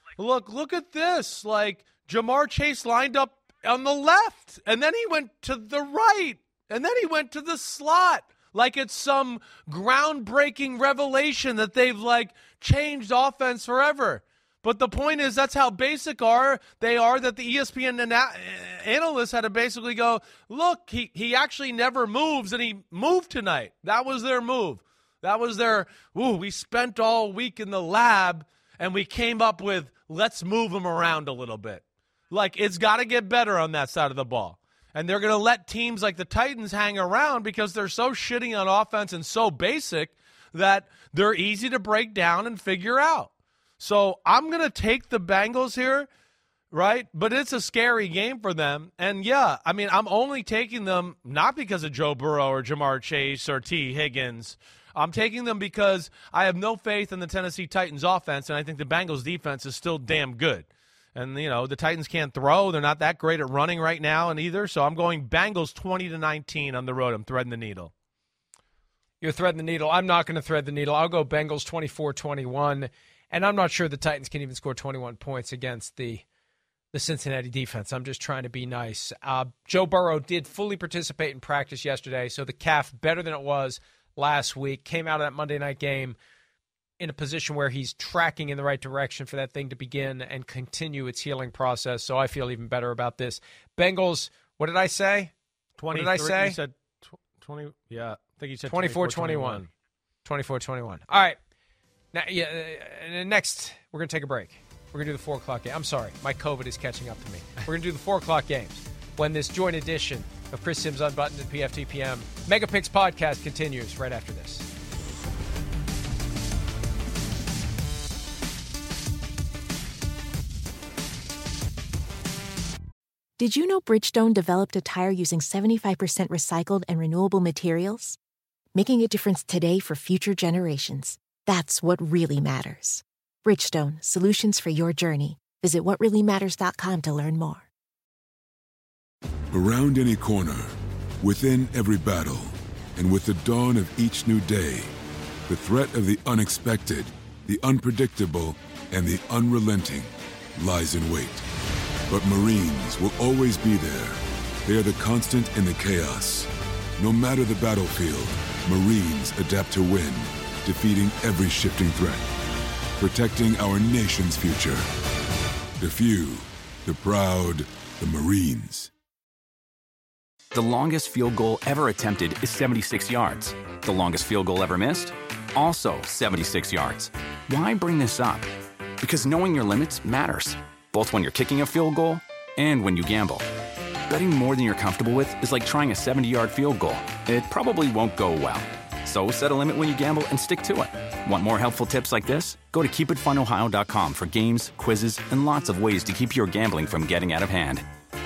at this. Like, Jamar Chase lined up on the left, and then he went to the right, and then he went to the slot. Like it's some groundbreaking revelation that they've, like, changed offense forever. But the point is, that's how basic they are that the ESPN analysts had to basically go, look, he actually never moves, and he moved tonight. That was their move. That was their, we spent all week in the lab, and we came up with, let's move him around a little bit. Like, it's got to get better on that side of the ball. And they're going to let teams like the Titans hang around because they're so shitty on offense and so basic that they're easy to break down and figure out. So I'm going to take the Bengals here, right? But it's a scary game for them. And, yeah, I mean, I'm only taking them not because of Joe Burrow or Jamar Chase or T. Higgins. I'm taking them because I have no faith in the Tennessee Titans offense, and I think the Bengals defense is still damn good. And, the Titans can't throw. They're not that great at running right now and either. So I'm going Bengals 20-19 on the road. I'm threading the needle. You're threading the needle. I'm not going to thread the needle. I'll go Bengals 24-21. And I'm not sure the Titans can even score 21 points against the Cincinnati defense. I'm just trying to be nice. Joe Burrow did fully participate in practice yesterday, so the calf better than it was last week. Came out of that Monday night game in a position where he's tracking in the right direction for that thing to begin and continue its healing process. So I feel even better about this. Bengals, what did I say? 20. What did I say? You said 20. Yeah, I think you said 24-21. 24-21. All right. Now, next, we're going to take a break. We're going to do the 4 o'clock game. I'm sorry. My COVID is catching up to me. We're going to do the 4 o'clock games when this joint edition of Chris Sims Unbuttoned and PFTPM Mega Picks podcast continues right after this. Did you know Bridgestone developed a tire using 75% recycled and renewable materials? Making a difference today for future generations. That's what really matters. Bridgestone, solutions for your journey. Visit whatreallymatters.com to learn more. Around any corner, within every battle, and with the dawn of each new day, the threat of the unexpected, the unpredictable, and the unrelenting lies in wait. But Marines will always be there. They are the constant in the chaos. No matter the battlefield, Marines adapt to win, defeating every shifting threat, protecting our nation's future. The few, the proud, the Marines. The longest field goal ever attempted is 76 yards. The longest field goal ever missed? Also 76 yards. Why bring this up? Because knowing your limits matters, both when you're kicking a field goal and when you gamble. Betting more than you're comfortable with is like trying a 70-yard field goal. It probably won't go well. So set a limit when you gamble and stick to it. Want more helpful tips like this? Go to keepitfunohio.com for games, quizzes, and lots of ways to keep your gambling from getting out of hand.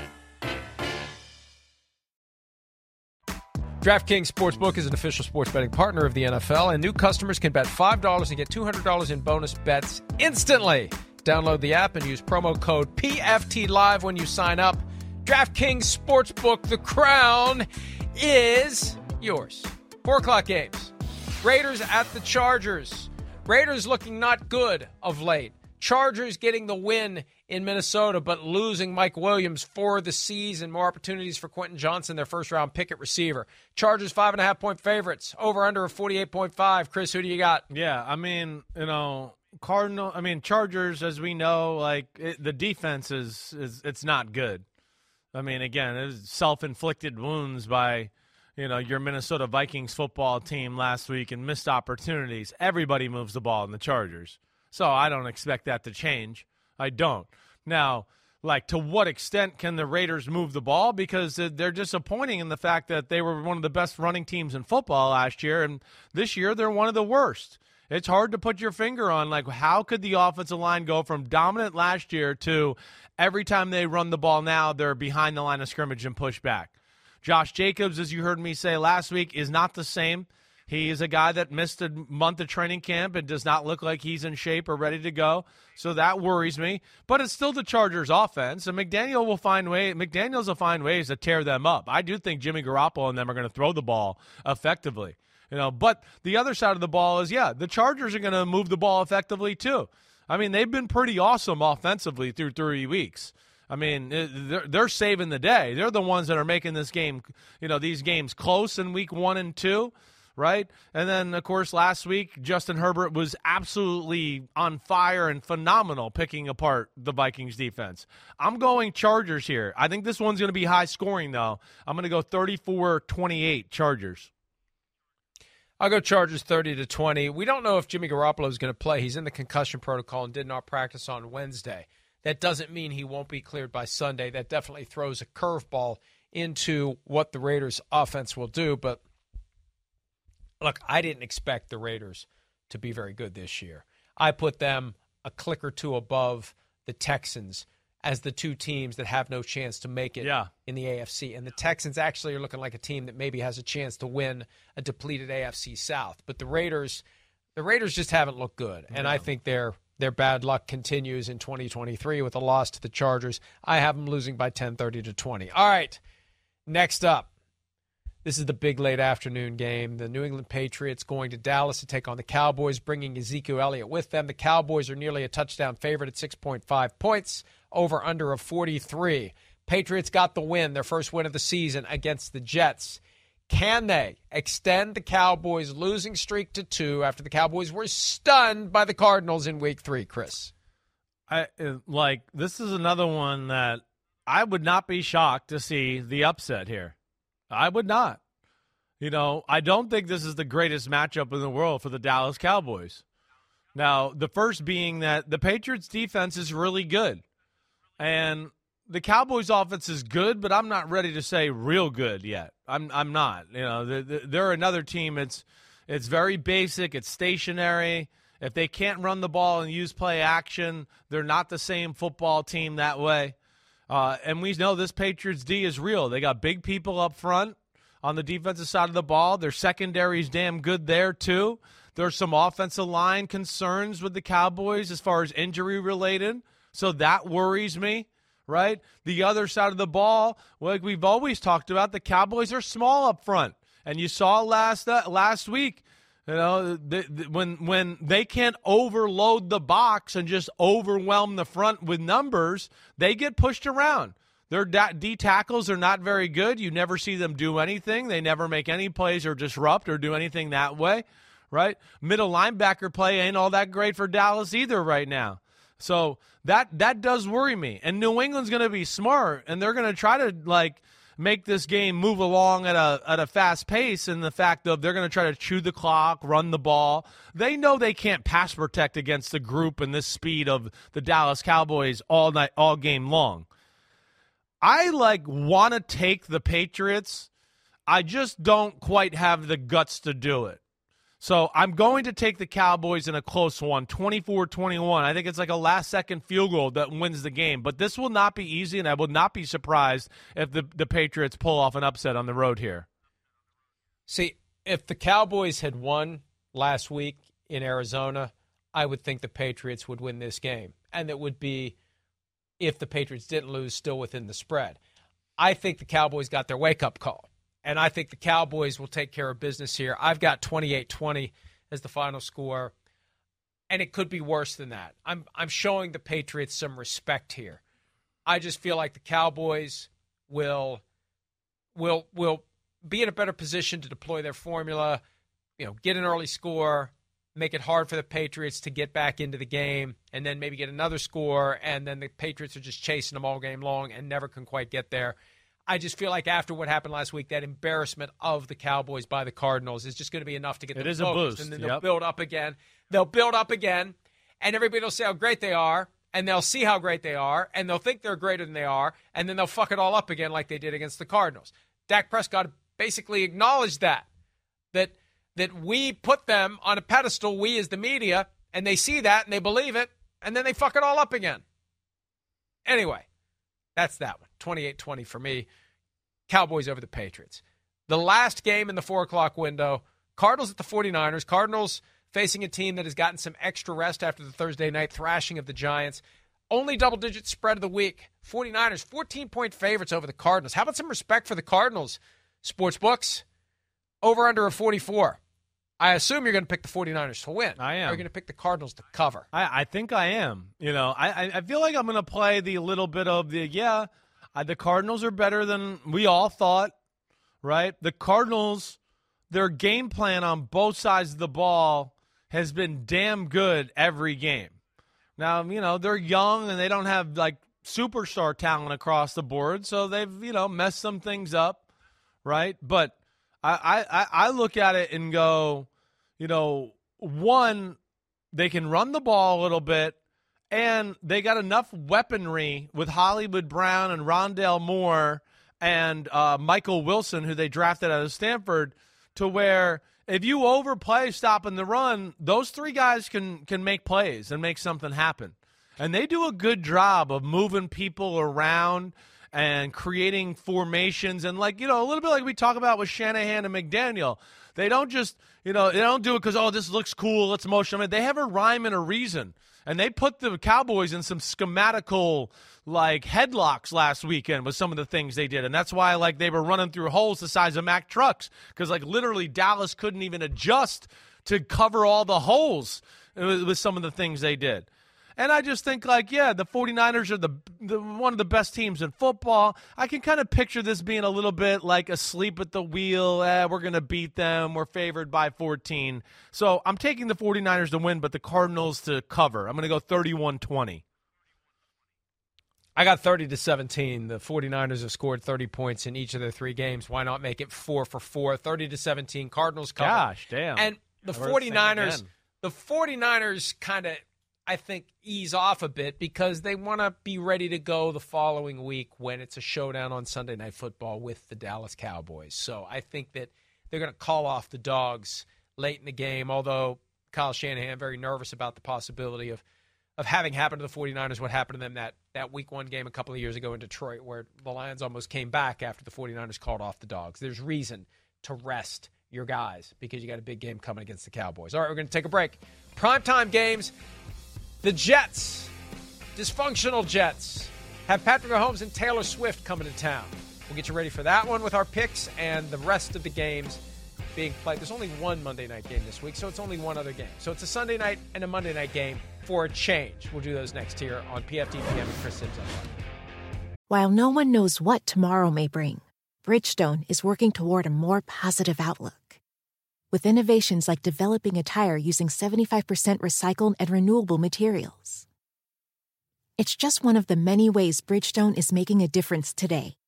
DraftKings Sportsbook is an official sports betting partner of the NFL, and new customers can bet $5 and get $200 in bonus bets instantly. Download the app and use promo code PFTLive when you sign up. DraftKings Sportsbook, the crown is yours. 4 o'clock games. Raiders at the Chargers. Raiders looking not good of late. Chargers getting the win in Minnesota, but losing Mike Williams for the season. More opportunities for Quentin Johnson, their first-round pick at receiver. Chargers 5.5-point favorites. Over/under of 48.5. Chris, who do you got? Yeah, I mean, Chargers, as we know, the defense it's not good. I mean, again, it's self-inflicted wounds by, your Minnesota Vikings football team last week and missed opportunities. Everybody moves the ball in the Chargers. So I don't expect that to change. I don't. Now, to what extent can the Raiders move the ball? Because they're disappointing in the fact that they were one of the best running teams in football last year, and this year they're one of the worst. It's hard to put your finger on, how could the offensive line go from dominant last year to every time they run the ball now, they're behind the line of scrimmage and push back. Josh Jacobs, as you heard me say last week, is not the same. He is a guy that missed a month of training camp and does not look like he's in shape or ready to go. So that worries me. But it's still the Chargers' offense, and McDaniels will find ways to tear them up. I do think Jimmy Garoppolo and them are going to throw the ball effectively. But the other side of the ball is, the Chargers are going to move the ball effectively too. I mean, they've been pretty awesome offensively through 3 weeks. I mean, they're saving the day. They're the ones that are making this game, these games close in week 1 and 2. Right? And then, of course, last week, Justin Herbert was absolutely on fire and phenomenal picking apart the Vikings defense. I'm going Chargers here. I think this one's going to be high scoring, though. I'm going to go 34-28 Chargers. I'll go Chargers 30-20. We don't know if Jimmy Garoppolo is going to play. He's in the concussion protocol and did not practice on Wednesday. That doesn't mean he won't be cleared by Sunday. That definitely throws a curveball into what the Raiders' offense will do, but look, I didn't expect the Raiders to be very good this year. I put them a click or two above the Texans as the two teams that have no chance to make it in the AFC. And the Texans actually are looking like a team that maybe has a chance to win a depleted AFC South. But the Raiders just haven't looked good. And I think their bad luck continues in 2023 with a loss to the Chargers. I have them losing by 10, 30-20. All right, next up. This is the big late afternoon game. The New England Patriots going to Dallas to take on the Cowboys, bringing Ezekiel Elliott with them. The Cowboys are nearly a touchdown favorite at 6.5 points, over under of 43. Patriots got the win, their first win of the season against the Jets. Can they extend the Cowboys' losing streak to 2 after the Cowboys were stunned by the Cardinals in Week 3, Chris? This is another one that I would not be shocked to see the upset here. I would not. I don't think this is the greatest matchup in the world for the Dallas Cowboys. Now, the first being that the Patriots' defense is really good. And the Cowboys' offense is good, but I'm not ready to say real good yet. I'm not. They're another team. It's very basic. It's stationary. If they can't run the ball and use play action, they're not the same football team that way. And we know this Patriots D is real. They got big people up front on the defensive side of the ball. Their secondary is damn good there, too. There's some offensive line concerns with the Cowboys as far as injury related. So that worries me, right? The other side of the ball, like we've always talked about, the Cowboys are small up front. And you saw last week, when they can't overload the box and just overwhelm the front with numbers, they get pushed around. Their D tackles are not very good. You never see them do anything. They never make any plays or disrupt or do anything that way, right? Middle linebacker play ain't all that great for Dallas either right now. So that does worry me. And New England's going to be smart, and they're going to try to, make this game move along at a fast pace, and the fact of they're going to try to chew the clock, run the ball. They know they can't pass protect against the group and this speed of the Dallas Cowboys all game long. I want to take the Patriots. I just don't quite have the guts to do it. So I'm going to take the Cowboys in a close one, 24-21. I think it's like a last-second field goal that wins the game. But this will not be easy, and I would not be surprised if the Patriots pull off an upset on the road here. See, if the Cowboys had won last week in Arizona, I would think the Patriots would win this game. And it would be, if the Patriots didn't lose, still within the spread. I think the Cowboys got their wake-up call. And I think the Cowboys will take care of business here. I've got 28-20 as the final score, and it could be worse than that. I'm showing the Patriots some respect here. I just feel like the Cowboys will be in a better position to deploy their formula, get an early score, make it hard for the Patriots to get back into the game, and then maybe get another score, and then the Patriots are just chasing them all game long and never can quite get there. I just feel like after what happened last week, that embarrassment of the Cowboys by the Cardinals is just going to be enough to get them focused. It is a boost. And then they'll build up again. They'll build up again, and everybody will say how great they are, and they'll see how great they are, and they'll think they're greater than they are, and then they'll fuck it all up again like they did against the Cardinals. Dak Prescott basically acknowledged that we put them on a pedestal, we as the media, and they see that, and they believe it, and then they fuck it all up again. Anyway. That's that one. 28-20 for me. Cowboys over the Patriots. The last game in the 4 o'clock window, Cardinals at the 49ers. Cardinals facing a team that has gotten some extra rest after the Thursday night thrashing of the Giants. Only double-digit spread of the week. 49ers, 14-point favorites over the Cardinals. How about some respect for the Cardinals, sportsbooks? Over under a 44. I assume you're going to pick the 49ers to win. I am. Or you're going to pick the Cardinals to cover. I think I am. I feel like I'm going to play the little bit of the Cardinals are better than we all thought, right? The Cardinals, their game plan on both sides of the ball has been damn good every game. Now, they're young and they don't have, superstar talent across the board, so they've, messed some things up, right? But I look at it and go, one, they can run the ball a little bit, and they got enough weaponry with Hollywood Brown and Rondale Moore and Michael Wilson, who they drafted out of Stanford, to where if you overplay stopping the run, those 3 guys can make plays and make something happen. And they do a good job of moving people around and creating formations, and a little bit like we talk about with Shanahan and McDaniel. They don't just, they don't do it because, this looks cool, let's motion them. They have a rhyme and a reason. And they put the Cowboys in some schematical, headlocks last weekend with some of the things they did. And that's why, they were running through holes the size of Mack trucks because, literally Dallas couldn't even adjust to cover all the holes with some of the things they did. And I just think, the 49ers are the one of the best teams in football. I can kind of picture this being a little bit like asleep at the wheel. We're going to beat them. We're favored by 14. So I'm taking the 49ers to win, but the Cardinals to cover. I'm going to go 31-20. I got 30-17. The 49ers have scored 30 points in each of their 3 games. Why not make it 4 for 4? 30-17. Cardinals cover. Gosh, damn. And the 49ers kind of, I think, ease off a bit because they want to be ready to go the following week when it's a showdown on Sunday Night Football with the Dallas Cowboys. So I think that they're going to call off the dogs late in the game, although Kyle Shanahan very nervous about the possibility of having happened to the 49ers what happened to them that Week 1 game a couple of years ago in Detroit where the Lions almost came back after the 49ers called off the dogs. There's reason to rest your guys because you got a big game coming against the Cowboys. All right, we're going to take a break. Primetime games. The Jets, dysfunctional Jets, have Patrick Mahomes and Taylor Swift coming to town. We'll get you ready for that one with our picks and the rest of the games being played. There's only one Monday night game this week, so it's only one other game. So it's a Sunday night and a Monday night game for a change. We'll do those next here on PFTPM and Chris Sims Unplugged. While no one knows what tomorrow may bring, Bridgestone is working toward a more positive outlook. With innovations like developing a tire using 75% recycled and renewable materials. It's just one of the many ways Bridgestone is making a difference today.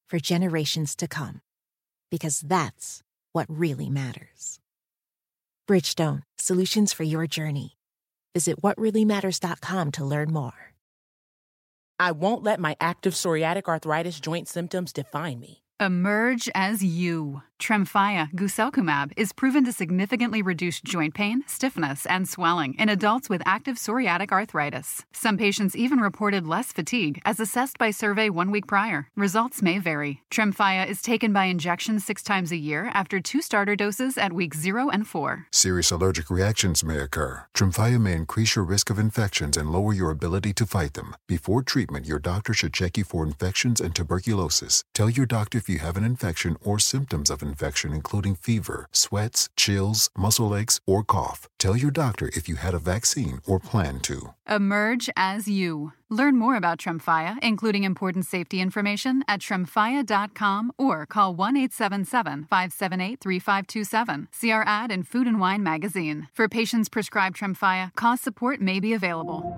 for generations to come. Because that's what really matters. Bridgestone, solutions for your journey. Visit whatreallymatters.com to learn more. I won't let my active psoriatic arthritis joint symptoms define me. Emerge as you. Tremfya guselkumab is proven to significantly reduce joint pain, stiffness, and swelling in adults with active psoriatic arthritis. Some patients even reported less fatigue as assessed by survey 1 week prior. Results may vary. Tremfya is taken by injection 6 times a year after 2 starter doses at weeks 0 and 4. Serious allergic reactions may occur. Tremfya may increase your risk of infections and lower your ability to fight them. Before treatment, your doctor should check you for infections and tuberculosis. Tell your doctor if you have an infection or symptoms of infection, including fever, sweats, chills, muscle aches, or cough. Tell your doctor if you had a vaccine or plan to. Emerge as you. Learn more about Tremfya, including important safety information, at tremfya.com or call 1-877-578-3527. See our ad in Food and Wine magazine. For patients prescribed Tremfya, cost support may be available.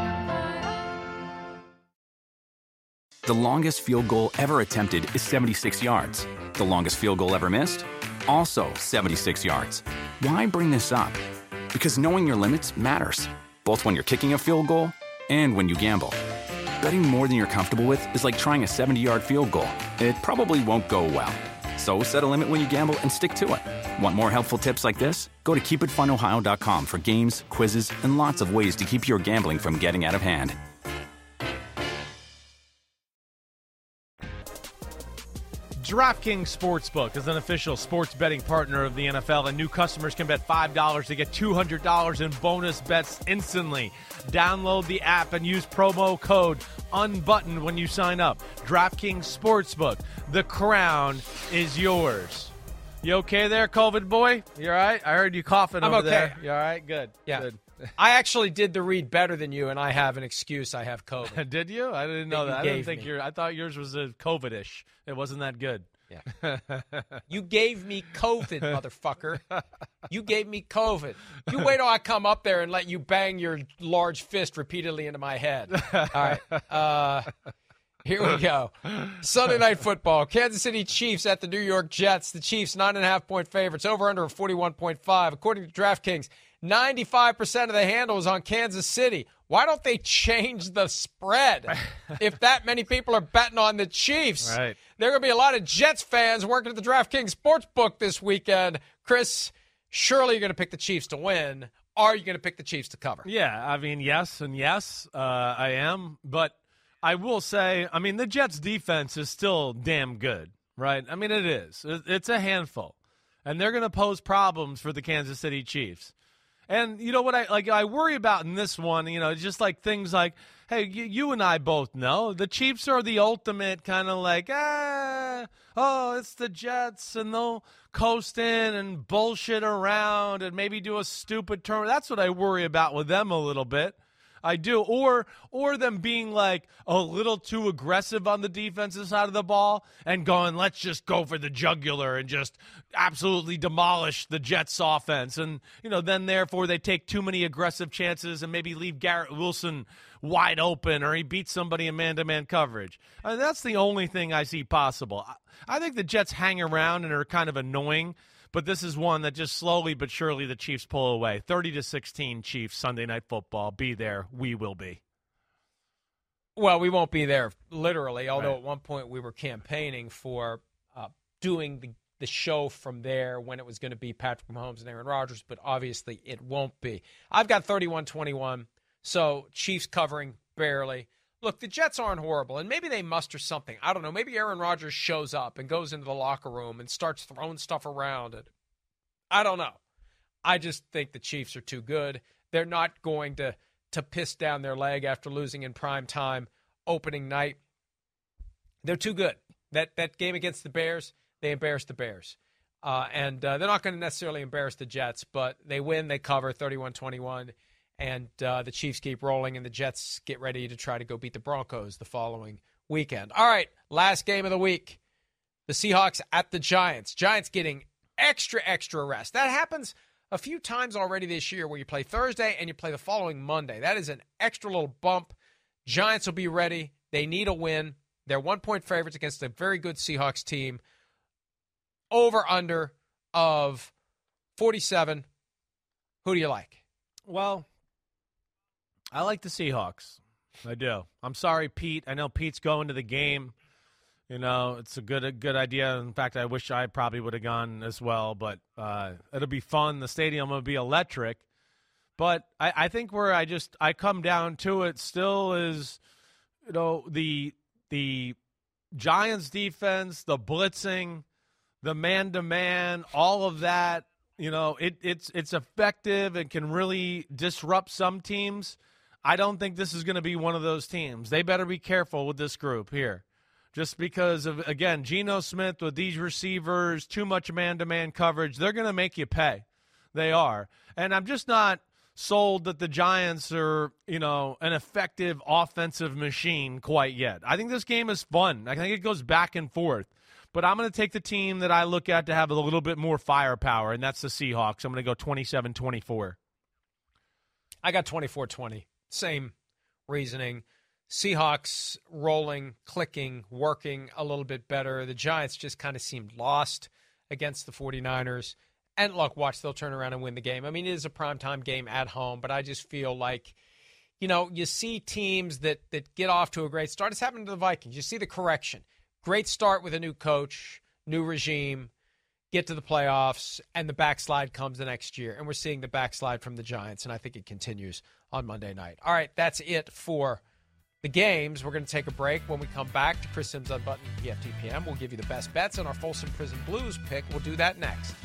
The longest field goal ever attempted is 76 yards. The longest field goal ever missed? Also 76 yards. Why bring this up? Because knowing your limits matters, both when you're kicking a field goal and when you gamble. Betting more than you're comfortable with is like trying a 70-yard field goal. It probably won't go well. So set a limit when you gamble and stick to it. Want more helpful tips like this? Go to keepitfunohio.com for games, quizzes, and lots of ways to keep your gambling from getting out of hand. DraftKings Sportsbook is an official sports betting partner of the NFL, and new customers can bet $5 to get $200 in bonus bets instantly. Download the app and use promo code UNBUTTONED when you sign up. DraftKings Sportsbook, the crown is yours. You okay there, COVID boy? You all right? I heard you coughing over there. You all right? Good. Yeah. Good. I actually did the read better than you, and I have an excuse. I have COVID. Did you? I didn't know that. I didn't think I thought yours was a COVID-ish. It wasn't that good. Yeah. You gave me COVID, motherfucker. You gave me COVID. You wait till I come up there and let you bang your large fist repeatedly into my head. All right. Here we go. Sunday Night Football. Kansas City Chiefs at the New York Jets. The Chiefs, 9.5-point favorites. Over under 41.5. According to DraftKings, 95% of the handle is on Kansas City. Why don't they change the spread if that many people are betting on the Chiefs? Right. There are going to be a lot of Jets fans working at the DraftKings Sportsbook this weekend. Chris, surely you're going to pick the Chiefs to win. Are you going to pick the Chiefs to cover? Yeah, I mean, yes and yes, I am. But I will say, I mean, the Jets' defense is still damn good, right? I mean, it is. It's a handful. And they're going to pose problems for the Kansas City Chiefs. And you know what I worry about in this one, just like things like, hey, you and I both know the Chiefs are the ultimate kind of like, it's the Jets, and they'll coast in and bullshit around and maybe do a stupid turn. That's what I worry about with them a little bit. I do. Or them being like a little too aggressive on the defensive side of the ball and going, let's just go for the jugular and just absolutely demolish the Jets offense. And, then therefore they take too many aggressive chances and maybe leave Garrett Wilson wide open, or he beats somebody in man-to-man coverage. I mean, that's the only thing I see possible. I think the Jets hang around and are kind of annoying. But this is one that just slowly but surely the Chiefs pull away. 30-16 Chiefs, Sunday Night Football. Be there. We will be. Well, we won't be there literally, although Right. At one point we were campaigning for doing the show from there when it was going to be Patrick Mahomes and Aaron Rodgers, but obviously it won't be. I've got 31-21, so Chiefs covering barely. Look, the Jets aren't horrible, and maybe they muster something. I don't know. Maybe Aaron Rodgers shows up and goes into the locker room and starts throwing stuff around. And I don't know. I just think the Chiefs are too good. They're not going to piss down their leg after losing in prime time opening night. They're too good. That game against the Bears, they embarrassed the Bears. And they're not going to necessarily embarrass the Jets, but they win, they cover 31-21. And the Chiefs keep rolling, and the Jets get ready to try to go beat the Broncos the following weekend. All right, last game of the week. The Seahawks at the Giants. Giants getting extra rest. That happens a few times already this year where you play Thursday and you play the following Monday. That is an extra little bump. Giants will be ready. They need a win. They're 1-point favorites against a very good Seahawks team. Over-under of 47. Who do you like? Well, I like the Seahawks. I do. I'm sorry, Pete. I know Pete's going to the game. You know, it's a good idea. In fact, I wish I probably would have gone as well, but it'll be fun. The stadium will be electric. But I think where I come down to it still is, you know, the Giants defense, the blitzing, the man-to-man, all of that, you know, it's effective and can really disrupt some teams. I don't think this is going to be one of those teams. They better be careful with this group here. Just because of, again, Geno Smith with these receivers, too much man-to-man coverage, they're going to make you pay. They are. And I'm just not sold that the Giants are, you know, an effective offensive machine quite yet. I think this game is fun. I think it goes back and forth. But I'm going to take the team that I look at to have a little bit more firepower, and that's the Seahawks. I'm going to go 27-24. I got 24-20. Same reasoning. Seahawks rolling, clicking, working a little bit better. The Giants just kind of seemed lost against the 49ers. And look, watch, they'll turn around and win the game. I mean, it is a primetime game at home, but I just feel like, you know, you see teams that get off to a great start. It's happened to the Vikings. You see the correction. Great start with a new coach, new regime, get to the playoffs, and the backslide comes the next year. And we're seeing the backslide from the Giants, and I think it continues on Monday night. All right, that's it for the games. We're going to take a break. When we come back to Chris Sims Unbuttoned PFTPM, we'll give you the best bets on our Folsom Prison Blues pick. We'll do that next.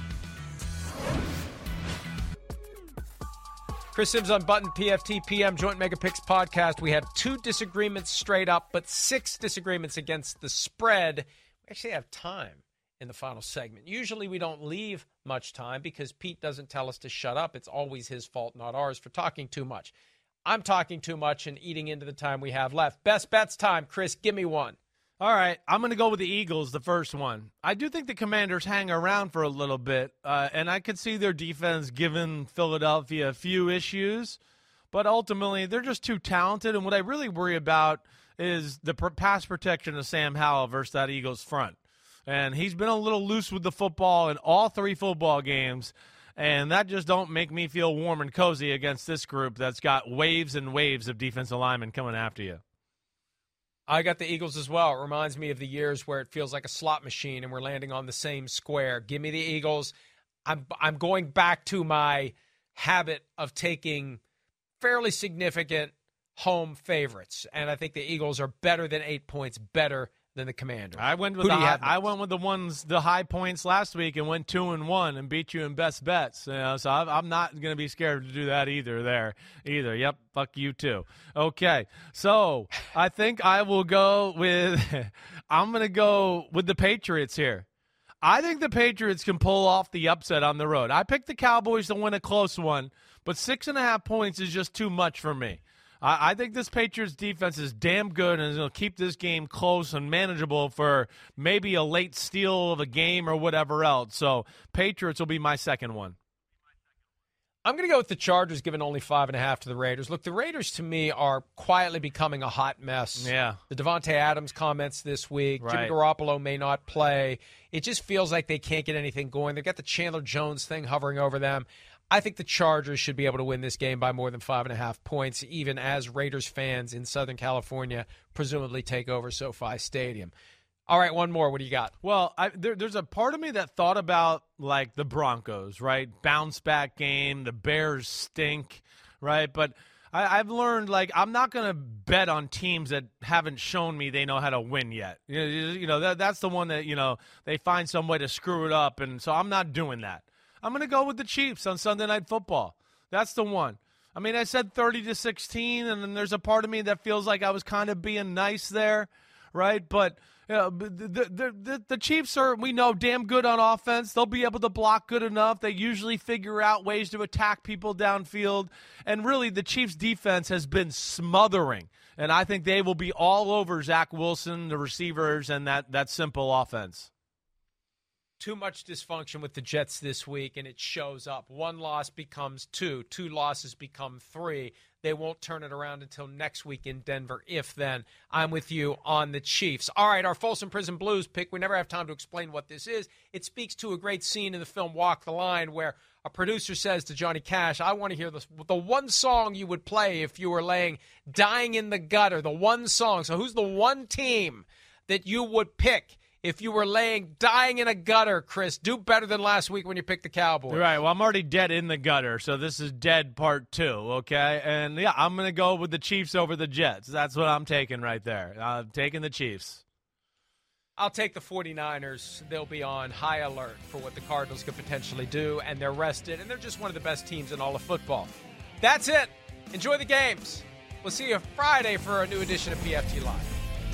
Chris Sims Unbuttoned PFTPM Joint Mega Picks podcast. We have 2 disagreements straight up, but 6 disagreements against the spread. We actually have time in the final segment. Usually we don't leave much time because Pete doesn't tell us to shut up. It's always his fault, not ours, for talking too much. I'm talking too much and eating into the time we have left. Best bets time. Chris, give me one. All right, I'm going to go with the Eagles, the first one. I do think the Commanders hang around for a little bit, and I could see their defense giving Philadelphia a few issues, but ultimately they're just too talented, and what I really worry about is the pass protection of Sam Howell versus that Eagles front. And he's been a little loose with the football in all 3 football games, and that just don't make me feel warm and cozy against this group that's got waves and waves of defensive linemen coming after you. I got the Eagles as well. It reminds me of the years where it feels like a slot machine and we're landing on the same square. Give me the Eagles. I'm going back to my habit of taking fairly significant home favorites, and I think the Eagles are better than 8 points, better than the Commanders. I went with the high points last week and went 2-1 and beat you in best bets. You know, so I'm not going to be scared to do that either. Yep, fuck you too. Okay, so I think I will go with I'm going to go with the Patriots here. I think the Patriots can pull off the upset on the road. I picked the Cowboys to win a close one, but 6.5 points is just too much for me. I think this Patriots defense is damn good and is going to keep this game close and manageable for maybe a late steal of a game or whatever else. So Patriots will be my second one. I'm going to go with the Chargers, giving only 5.5 to the Raiders. Look, the Raiders to me are quietly becoming a hot mess. Yeah. The Devontae Adams comments this week. Right. Jimmy Garoppolo may not play. It just feels like they can't get anything going. They've got the Chandler Jones thing hovering over them. I think the Chargers should be able to win this game by more than 5.5 points, even as Raiders fans in Southern California presumably take over SoFi Stadium. All right, one more. What do you got? Well, there's a part of me that thought about, like, the Broncos, right? Bounce-back game, the Bears stink, right? But I've learned, like, I'm not going to bet on teams that haven't shown me they know how to win yet. You know, that's the one that, you know, they find some way to screw it up, and so I'm not doing that. I'm going to go with the Chiefs on Sunday Night Football. That's the one. I mean, I said 30-16, and then there's a part of me that feels like I was kind of being nice there, right? But you know, the Chiefs are, we know, damn good on offense. They'll be able to block good enough. They usually figure out ways to attack people downfield. And really, the Chiefs' defense has been smothering. And I think they will be all over Zach Wilson, the receivers, and that simple offense. Too much dysfunction with the Jets this week, and it shows up. One loss becomes two. Two losses become three. They won't turn it around until next week in Denver, if then. I'm with you on the Chiefs. All right, our Folsom Prison Blues pick. We never have time to explain what this is. It speaks to a great scene in the film Walk the Line where a producer says to Johnny Cash, I want to hear the one song you would play if you were dying in the gutter, the one song. So who's the one team that you would pick if you were dying in a gutter, Chris? Do better than last week when you picked the Cowboys. Right. Well, I'm already dead in the gutter, so this is dead part 2, okay? And, yeah, I'm going to go with the Chiefs over the Jets. That's what I'm taking right there. I'm taking the Chiefs. I'll take the 49ers. They'll be on high alert for what the Cardinals could potentially do, and they're rested, and they're just one of the best teams in all of football. That's it. Enjoy the games. We'll see you Friday for a new edition of PFT Live.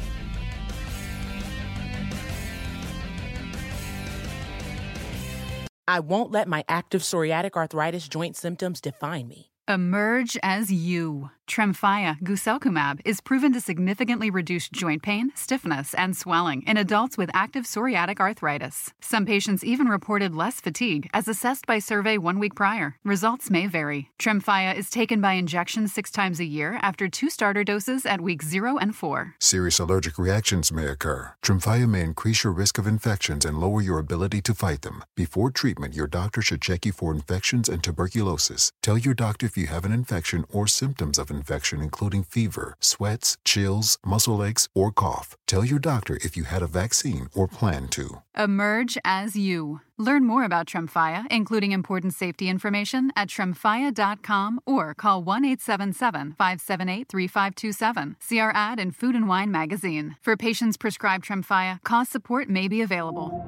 I won't let my active psoriatic arthritis joint symptoms define me. Emerge as you. Tremfya guselkumab is proven to significantly reduce joint pain, stiffness, and swelling in adults with active psoriatic arthritis. Some patients even reported less fatigue as assessed by survey 1 week prior. Results may vary. Tremfya is taken by injection 6 times a year after 2 starter doses at weeks 0 and 4. Serious allergic reactions may occur. Tremfya may increase your risk of infections and lower your ability to fight them. Before treatment, your doctor should check you for infections and tuberculosis. Tell your doctor if you have an infection or symptoms of infection, including fever, sweats, chills, muscle aches, or cough. Tell your doctor if you had a vaccine or plan to. Emerge as you. Learn more about Tremfya, including important safety information, at tremfya.com or call 1-877-578-3527. See our ad in Food and Wine magazine. For patients prescribed Tremfya, cost support may be available.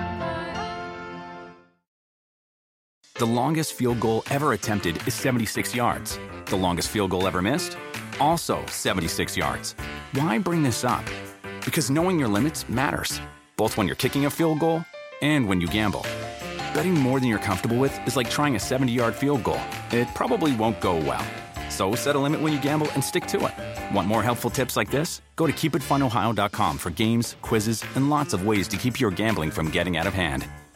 The longest field goal ever attempted is 76 yards. The longest field goal ever missed? Also 76 yards. Why bring this up? Because knowing your limits matters, both when you're kicking a field goal and when you gamble. Betting more than you're comfortable with is like trying a 70-yard field goal. It probably won't go well. So set a limit when you gamble and stick to it. Want more helpful tips like this? Go to keepitfunohio.com for games, quizzes, and lots of ways to keep your gambling from getting out of hand.